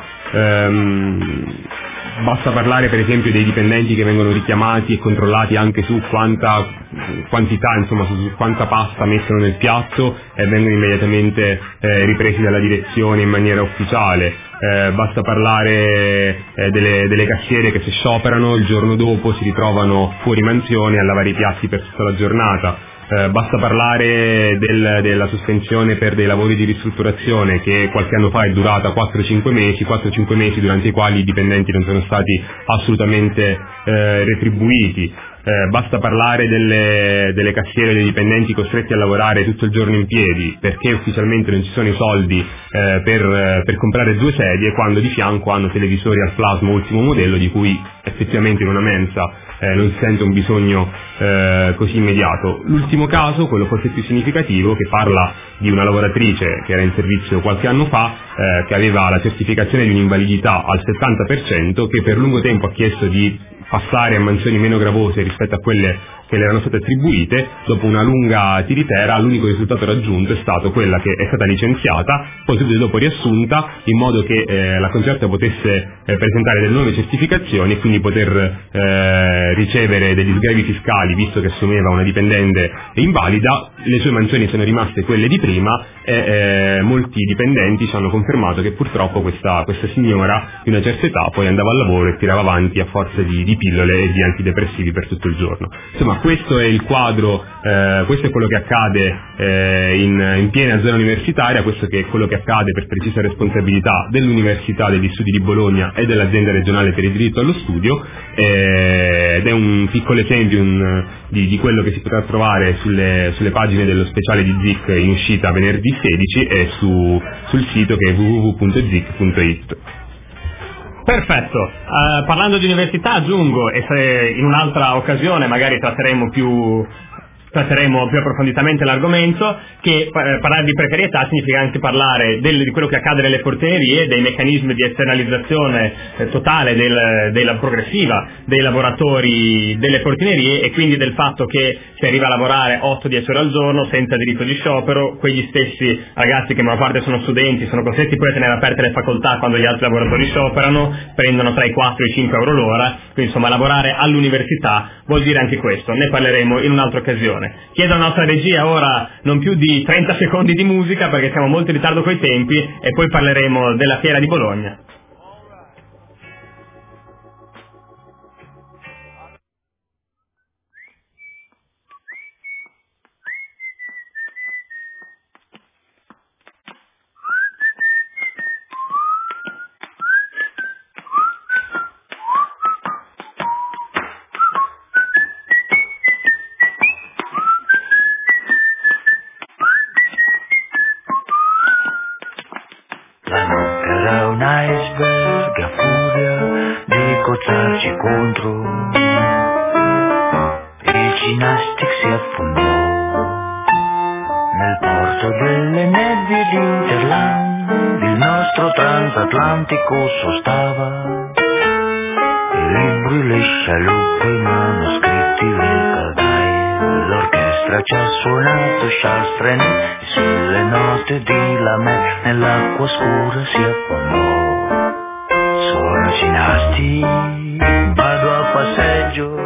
Um, basta parlare per esempio dei dipendenti che vengono richiamati e controllati anche su quanta quantità, insomma su, su quanta pasta mettono nel piatto e vengono immediatamente eh, ripresi dalla direzione in maniera ufficiale. Eh, basta parlare eh, delle, delle cassiere che se scioperano il giorno dopo si ritrovano fuori mansione a lavare i piatti per tutta la giornata. Eh, basta parlare del, della sospensione per dei lavori di ristrutturazione che qualche anno fa è durata quattro cinque mesi, quattro cinque mesi durante i quali i dipendenti non sono stati assolutamente eh, retribuiti. Eh, basta parlare delle, delle cassiere dei dipendenti costretti a lavorare tutto il giorno in piedi perché ufficialmente non ci sono i soldi eh, per, per comprare due sedie, quando di fianco hanno televisori al plasma ultimo modello di cui effettivamente in una mensa eh, non si sente un bisogno eh, così immediato. L'ultimo caso, quello forse più significativo, che parla di una lavoratrice che era in servizio qualche anno fa, eh, che aveva la certificazione di un'invalidità al settanta per cento, che per lungo tempo ha chiesto di passare a mansioni meno gravose rispetto a quelle che le erano state attribuite. Dopo una lunga tiritera l'unico risultato raggiunto è stato quella che è stata licenziata, poi subito dopo riassunta, in modo che eh, la Concerta potesse eh, presentare delle nuove certificazioni e quindi poter eh, ricevere degli sgravi fiscali, visto che assumeva una dipendente invalida. Le sue mansioni sono rimaste quelle di prima e eh, molti dipendenti ci hanno confermato che purtroppo questa, questa signora di una certa età poi andava al lavoro e tirava avanti a forza di, di pillole e di antidepressivi per tutto il giorno. Insomma, questo è il quadro, eh, questo è quello che accade eh, in, in piena zona universitaria, questo che è quello che accade per precisa responsabilità dell'Università degli Studi di Bologna e dell'Azienda Regionale per il Diritto allo Studio, eh, ed è un piccolo esempio un, di, di quello che si potrà trovare sulle, sulle pagine dello speciale di Z I C in uscita venerdì sedici e su, sul sito che è w w w punto zic punto it. Perfetto, uh, parlando di università aggiungo, e se in un'altra occasione magari tratteremo più tratteremo più approfonditamente l'argomento, che eh, parlare di precarietà significa anche parlare del, di quello che accade nelle portinerie, dei meccanismi di esternalizzazione eh, totale del, della progressiva dei lavoratori delle portinerie, e quindi del fatto che si arriva a lavorare otto dieci ore al giorno senza diritto di sciopero. Quegli stessi ragazzi che in una parte sono studenti sono costretti poi a tenere aperte le facoltà quando gli altri lavoratori scioperano, prendono tra i quattro e i cinque euro l'ora, quindi insomma lavorare all'università vuol dire anche questo. Ne parleremo in un'altra occasione. Chiedo alla nostra regia ora non più di trenta secondi di musica, perché siamo molto in ritardo coi tempi, e poi parleremo della Fiera di Bologna. Contro il Ginastic si affondò nel porto delle nebbie di Interland, il nostro transatlantico sostava, i libri, le scialuppe, i manoscritti, le caldaie, l'orchestra ci ha suonato Charles e sulle note di Lamè nell'acqua scura si affondò. Sono Ginastic, vado a passeggio.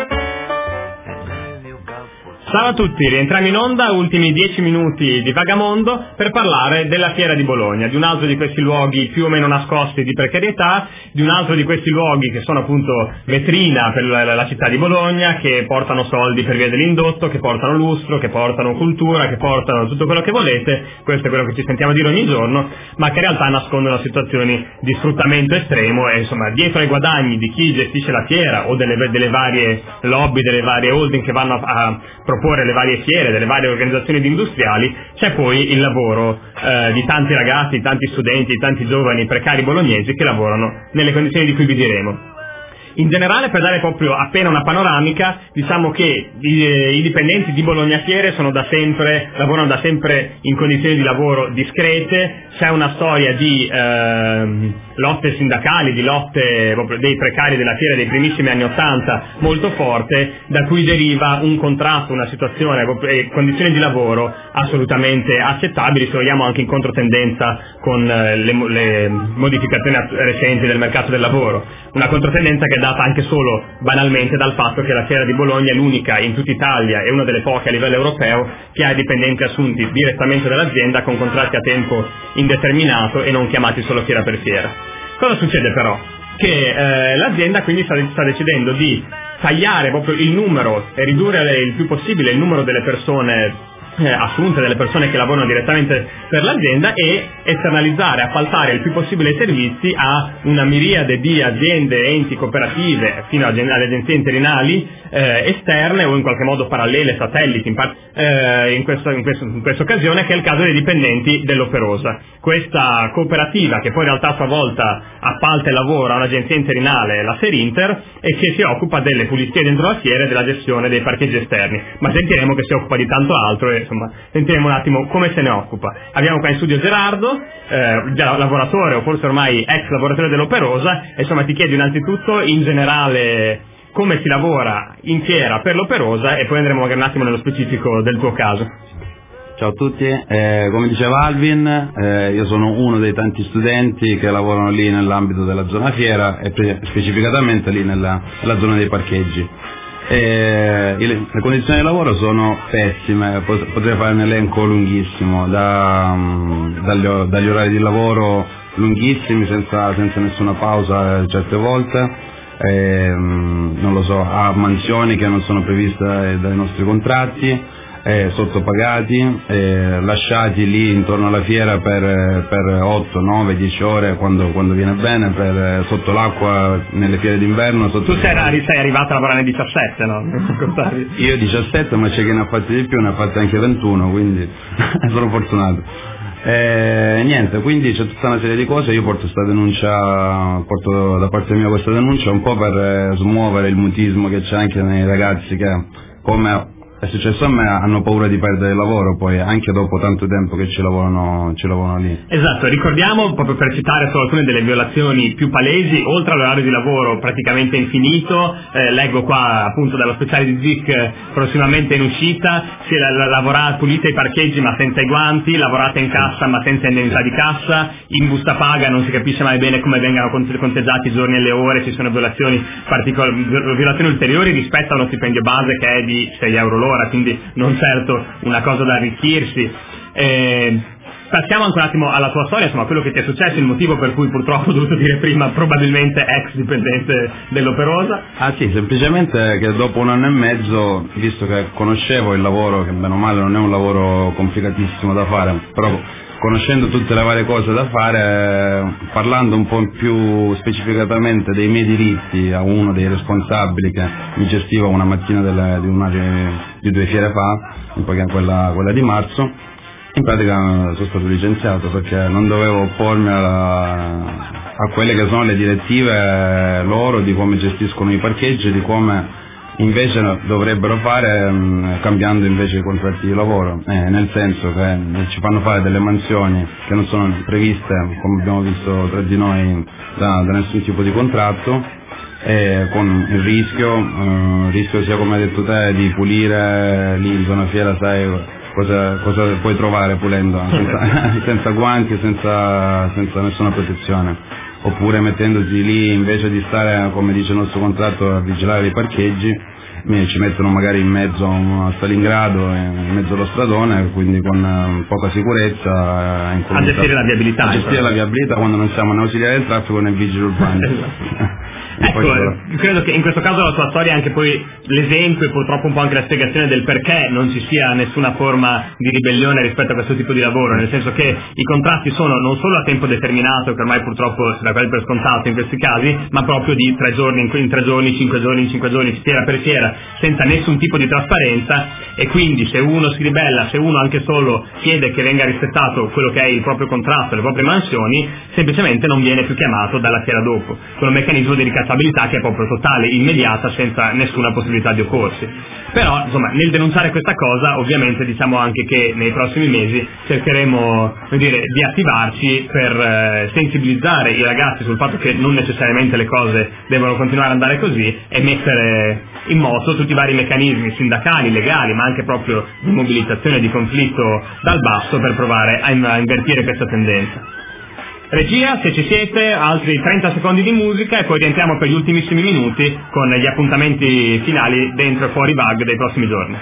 Ciao a tutti, rientriamo in onda, ultimi dieci minuti di Vagamondo per parlare della Fiera di Bologna, di un altro di questi luoghi più o meno nascosti di precarietà, di un altro di questi luoghi che sono appunto vetrina per la, la città di Bologna, che portano soldi per via dell'indotto, che portano lustro, che portano cultura, che portano tutto quello che volete. Questo è quello che ci sentiamo dire ogni giorno, ma che in realtà nascondono situazioni di sfruttamento estremo, e insomma dietro ai guadagni di chi gestisce la fiera o delle, delle varie lobby, delle varie holding che vanno a, a proporre le varie fiere, delle varie organizzazioni industriali, c'è poi il lavoro eh, di tanti ragazzi, di tanti studenti, di tanti giovani precari bolognesi che lavorano nelle condizioni di cui vi diremo. In generale, per dare proprio appena una panoramica, diciamo che i, i dipendenti di Bologna Fiere sono da sempre, lavorano da sempre in condizioni di lavoro discrete. C'è una storia di eh, lotte sindacali, di lotte proprio dei precari della fiera dei primissimi anni Ottanta molto forte, da cui deriva un contratto, una situazione e condizioni di lavoro assolutamente accettabili, se vogliamo anche in controtendenza con eh, le, le modificazioni recenti del mercato del lavoro. Una controtendenza che è data anche solo banalmente dal fatto che la Fiera di Bologna è l'unica in tutta Italia e una delle poche a livello europeo che ha i dipendenti assunti direttamente dall'azienda con contratti a tempo indeterminato e non chiamati solo fiera per fiera. Cosa succede però? Che eh, l'azienda quindi sta, sta decidendo di tagliare proprio il numero e ridurre il più possibile il numero delle persone Eh, assunte, delle persone che lavorano direttamente per l'azienda, e esternalizzare, appaltare il più possibile i servizi a una miriade di aziende, enti, cooperative, fino alle agenzie interinali eh, esterne o in qualche modo parallele, satelliti, in, par- eh, in, questo, in, questo, in questa occasione, che è il caso dei dipendenti dell'Operosa. Questa cooperativa, che poi in realtà a sua volta appalta e lavora a un'agenzia interinale, la Serinter, e che si occupa delle pulizie dentro la fiera e della gestione dei parcheggi esterni, ma sentiremo che si occupa di tanto altro e insomma sentiremo un attimo come se ne occupa. Abbiamo qua in studio Gerardo, eh, già lavoratore o forse ormai ex lavoratore dell'Operosa, e insomma ti chiedo innanzitutto in generale come si lavora in fiera per l'Operosa, e poi andremo magari un attimo nello specifico del tuo caso. Ciao a tutti, eh, come diceva Alvin, eh, io sono uno dei tanti studenti che lavorano lì nell'ambito della zona fiera e pre- specificatamente lì nella, nella zona dei parcheggi. E le condizioni di lavoro sono pessime, potrei fare un elenco lunghissimo, da, dagli, dagli orari di lavoro lunghissimi senza, senza nessuna pausa certe volte, e, non lo so, a mansioni che non sono previste dai nostri contratti, eh, sottopagati, eh, lasciati lì intorno alla fiera per, per otto, nove, dieci ore quando, quando viene bene, per, sotto l'acqua nelle fiere d'inverno. Sotto... Tu sei, sei arrivato a lavorare nei diciassette, no? Io diciassette, ma c'è chi ne ha fatti di più, ne ha fatti anche ventuno, quindi sono fortunato. E niente, quindi c'è tutta una serie di cose. Io porto questa denuncia, porto da parte mia questa denuncia un po' per smuovere il mutismo che c'è anche nei ragazzi che, come è successo a me, hanno paura di perdere il lavoro poi anche dopo tanto tempo che ci lavorano, ci lavorano lì. Esatto, ricordiamo, proprio per citare solo alcune delle violazioni più palesi, oltre all'orario di lavoro praticamente infinito, eh, leggo qua appunto dallo speciale di Z I C prossimamente in uscita, si è la, la, lavorate, pulite i parcheggi ma senza i guanti, lavorate in cassa ma senza indennità di cassa, in busta paga non si capisce mai bene come vengano conteggiati i giorni e le ore, ci sono violazioni, particol- violazioni ulteriori rispetto a uno stipendio base che è di sei euro l'ora, quindi non certo una cosa da arricchirsi. Eh, passiamo anche un attimo alla tua storia, insomma, quello che ti è successo, il motivo per cui purtroppo ho dovuto dire prima probabilmente ex dipendente dell'Operosa. Ah sì, semplicemente che dopo un anno e mezzo, visto che conoscevo il lavoro, che bene o male non è un lavoro complicatissimo da fare, però conoscendo tutte le varie cose da fare, parlando un po' più specificatamente dei miei diritti a uno dei responsabili che mi gestiva una mattina delle, di, una, di due fiere fa, poi quella, quella di marzo, in pratica sono stato licenziato perché non dovevo oppormi alla, a quelle che sono le direttive loro di come gestiscono i parcheggi, di come invece dovrebbero fare mh, cambiando invece i contratti di lavoro, eh, nel senso che ci fanno fare delle mansioni che non sono previste, come abbiamo visto tra di noi, da, da nessun tipo di contratto, eh, con il rischio, eh, rischio sia come hai detto te di pulire lì in zona fiera, sai cosa, cosa puoi trovare pulendo, senza, senza guanti, senza, senza nessuna protezione. Oppure mettendosi lì, invece di stare, come dice il nostro contratto, a vigilare i parcheggi, ci mettono magari in mezzo a uno Stalingrado, in mezzo allo stradone, quindi con poca sicurezza. A gestire la viabilità. A gestire la viabilità quando non siamo né ausiliari del traffico né vigili urbani. Ecco, credo che in questo caso la tua storia è anche poi l'esempio e purtroppo un po' anche la spiegazione del perché non ci sia nessuna forma di ribellione rispetto a questo tipo di lavoro, nel senso che i contratti sono non solo a tempo determinato, che ormai purtroppo si dà per scontato in questi casi, ma proprio di tre giorni in, in tre giorni, cinque giorni in cinque giorni, fiera per fiera, senza nessun tipo di trasparenza, e quindi se uno si ribella, se uno anche solo chiede che venga rispettato quello che è il proprio contratto, le proprie mansioni, semplicemente non viene più chiamato dalla fiera dopo, con un meccanismo di ricacciabilità che è proprio totale, immediata, senza nessuna possibilità di opporsi. Però insomma, nel denunciare questa cosa ovviamente diciamo anche che nei prossimi mesi cercheremo, come dire, di attivarci per eh, sensibilizzare i ragazzi sul fatto che non necessariamente le cose devono continuare ad andare così e mettere in moto tutti i vari meccanismi sindacali, legali, ma anche proprio di mobilitazione e di conflitto dal basso per provare a, in- a invertire questa tendenza. Regia, se ci siete, altri trenta secondi di musica e poi rientriamo per gli ultimissimi minuti con gli appuntamenti finali dentro e fuori Bug dei prossimi giorni.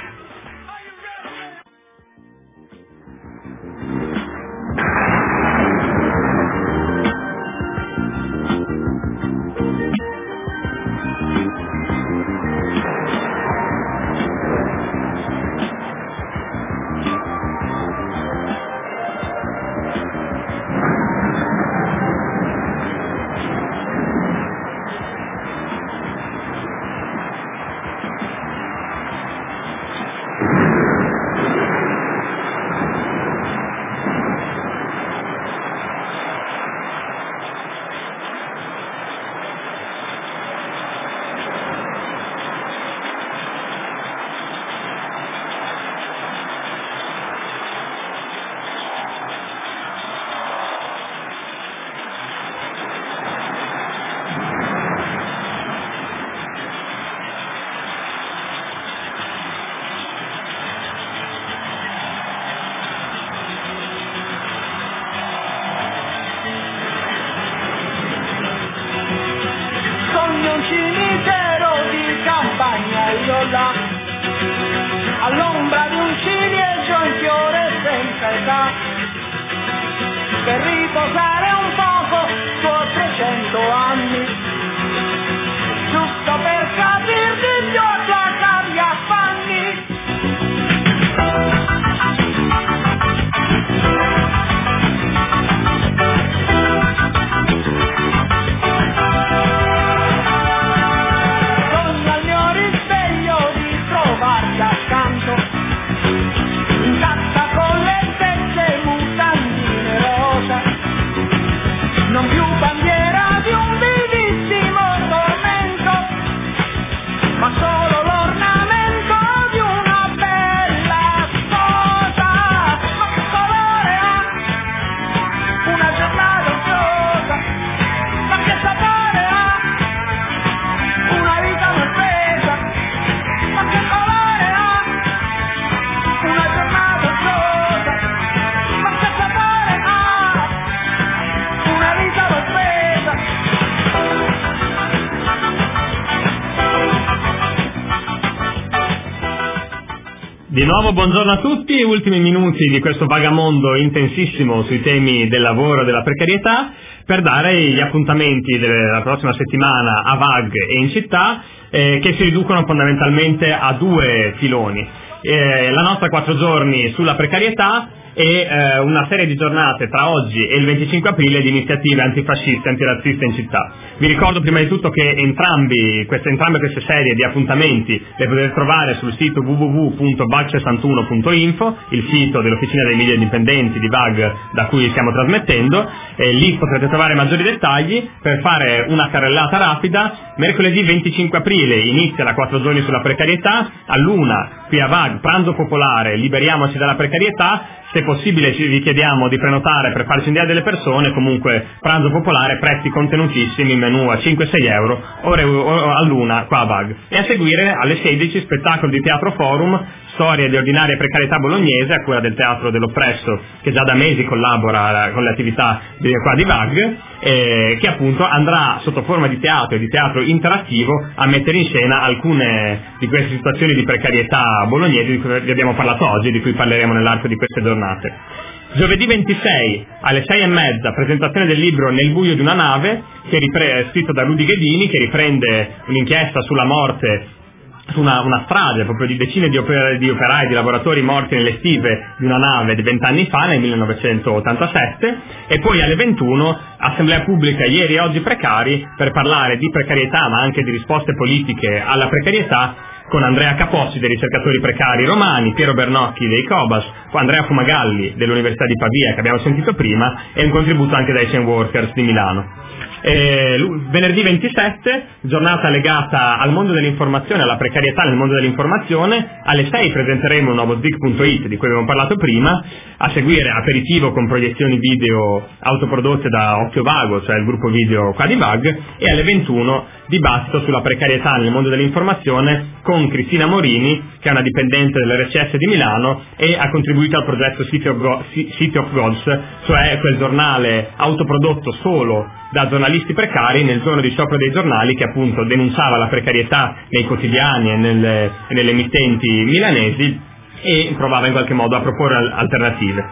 All'ombra di un ciliegio in fiore senza età, per riposare un poco su trecento anni, giusto per capir di più a placare gli affanni. In cassa con le stesse mutandine, bandiera di un vivissimo tormento, ma solo l'ornamento di una bella sposa. Ma che colore ha una giornata occhiosa? Ma che sapore ha una vita mal presa? Ma che colore ha una giornata occhiosa? Ma che sapore ha una vita mal presa? Di nuovo buongiorno a tutti, ultimi minuti di questo vagamondo intensissimo sui temi del lavoro e della precarietà per dare gli appuntamenti della prossima settimana a V A G e in città, eh, che si riducono fondamentalmente a due filoni. Eh, la nostra quattro giorni sulla precarietà e eh, una serie di giornate tra oggi e il venticinque aprile di iniziative antifasciste e antirazziste in città. Vi ricordo prima di tutto che entrambi, queste, entrambe queste serie di appuntamenti le potete trovare sul sito w w w punto vag sessantuno punto info, il sito dell'Officina dei Media Indipendenti di V A G da cui stiamo trasmettendo, e lì potrete trovare maggiori dettagli. Per fare una carrellata rapida, mercoledì venticinque aprile inizia la quattro giorni sulla precarietà, all'una qui a V A G, pranzo popolare, liberiamoci dalla precarietà. Se possibile ci vi chiediamo di prenotare per farci inviare delle persone, comunque pranzo popolare, prezzi contenutissimi, menù a cinque sei euro, ore all'una qua a V A G. E a seguire alle sedici spettacolo di Teatro Forum, storia di ordinaria precarietà bolognese a cura del Teatro dell'Oppresso, che già da mesi collabora con le attività di, qua di V A G, eh, che appunto andrà sotto forma di teatro e di teatro interattivo a mettere in scena alcune di queste situazioni di precarietà bolognesi di cui vi abbiamo parlato oggi e di cui parleremo nell'arco di queste giornate. Giovedì ventisei alle sei e mezza presentazione del libro Nel buio di una nave, che ripre- scritto da Rudy Ghedini, che riprende un'inchiesta sulla morte, su una, una strage proprio di decine di, oper- di operai, di lavoratori morti nelle stive di una nave di vent'anni fa, nel millenovecentottantasette. E poi alle ventuno assemblea pubblica Ieri e oggi precari, per parlare di precarietà ma anche di risposte politiche alla precarietà, con Andrea Capozzi dei ricercatori precari romani, Piero Bernocchi dei Cobas, Andrea Fumagalli dell'Università di Pavia che abbiamo sentito prima, e un contributo anche dai Chain Workers di Milano. Eh, venerdì ventisette, giornata legata al mondo dell'informazione, alla precarietà nel mondo dell'informazione. Alle sei presenteremo un nuovo Zig punto it di cui abbiamo parlato prima, a seguire aperitivo con proiezioni video autoprodotte da Occhio Vago, cioè il gruppo video qua di V A G, e alle ventuno dibattito sulla precarietà nel mondo dell'informazione con Cristina Morini, che è una dipendente dell'R C S di Milano e ha contribuito al progetto City of, Go- City of Gods, cioè quel giornale autoprodotto solo da giornalisti precari nel giorno di sciopero dei giornali, che appunto denunciava la precarietà nei quotidiani e nelle, nelle emittenti milanesi e provava in qualche modo a proporre alternative.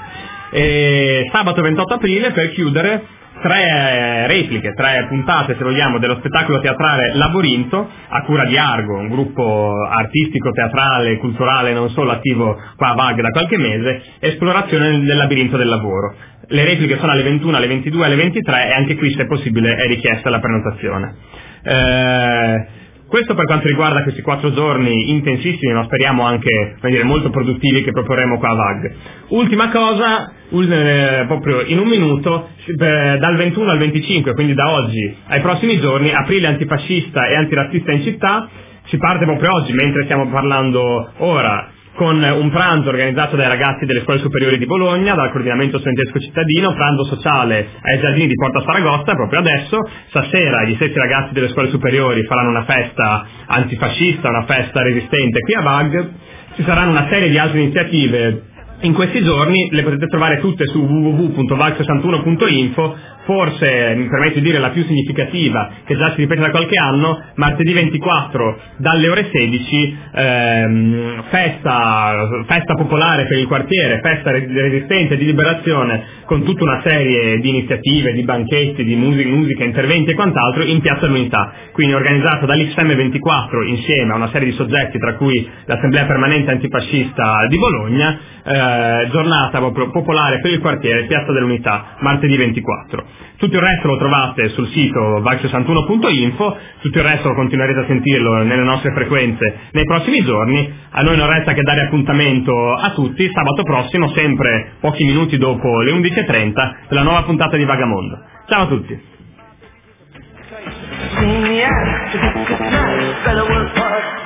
E sabato ventotto aprile, per chiudere, tre repliche, tre puntate se vogliamo dello spettacolo teatrale Laborinto a cura di Argo, un gruppo artistico, teatrale, culturale non solo attivo qua a V A G da qualche mese, esplorazione del labirinto del lavoro. Le repliche sono alle ventuno, alle ventidue, alle ventitré, e anche qui se possibile è richiesta la prenotazione. Eh, Questo per quanto riguarda questi quattro giorni intensissimi, ma speriamo anche, come dire, molto produttivi, che proporremo qua a V A G. Ultima cosa, eh, proprio in un minuto, eh, dal ventuno al venticinque, quindi da oggi ai prossimi giorni, aprile antifascista e antirazzista in città. Si parte proprio oggi, mentre stiamo parlando ora, con un pranzo organizzato dai ragazzi delle scuole superiori di Bologna, dal coordinamento studentesco cittadino, pranzo sociale ai giardini di Porta Saragossa proprio adesso. Stasera gli stessi ragazzi delle scuole superiori faranno una festa antifascista, una festa resistente qui a V A G. Ci saranno una serie di altre iniziative in questi giorni, le potete trovare tutte su w w w punto vag sessantuno punto info. Forse, mi permetto di dire, la più significativa, che già si ripete da qualche anno, martedì ventiquattro dalle ore sedici, ehm, festa, festa popolare per il quartiere, festa resistente di liberazione, con tutta una serie di iniziative, di banchetti, di musica, musica interventi e quant'altro in Piazza dell'Unità, quindi organizzata dall'X M ventiquattro insieme a una serie di soggetti, tra cui l'Assemblea Permanente Antifascista di Bologna. Eh, giornata proprio popolare per il quartiere, Piazza dell'Unità, martedì ventiquattro. Tutto il resto lo trovate sul sito vag sessantuno punto info, tutto il resto lo continuerete a sentirlo nelle nostre frequenze nei prossimi giorni. A noi non resta che dare appuntamento a tutti sabato prossimo, sempre pochi minuti dopo le undici e trenta, per la nuova puntata di Vagamondo. Ciao a tutti! In the end, it's nice, better work hard.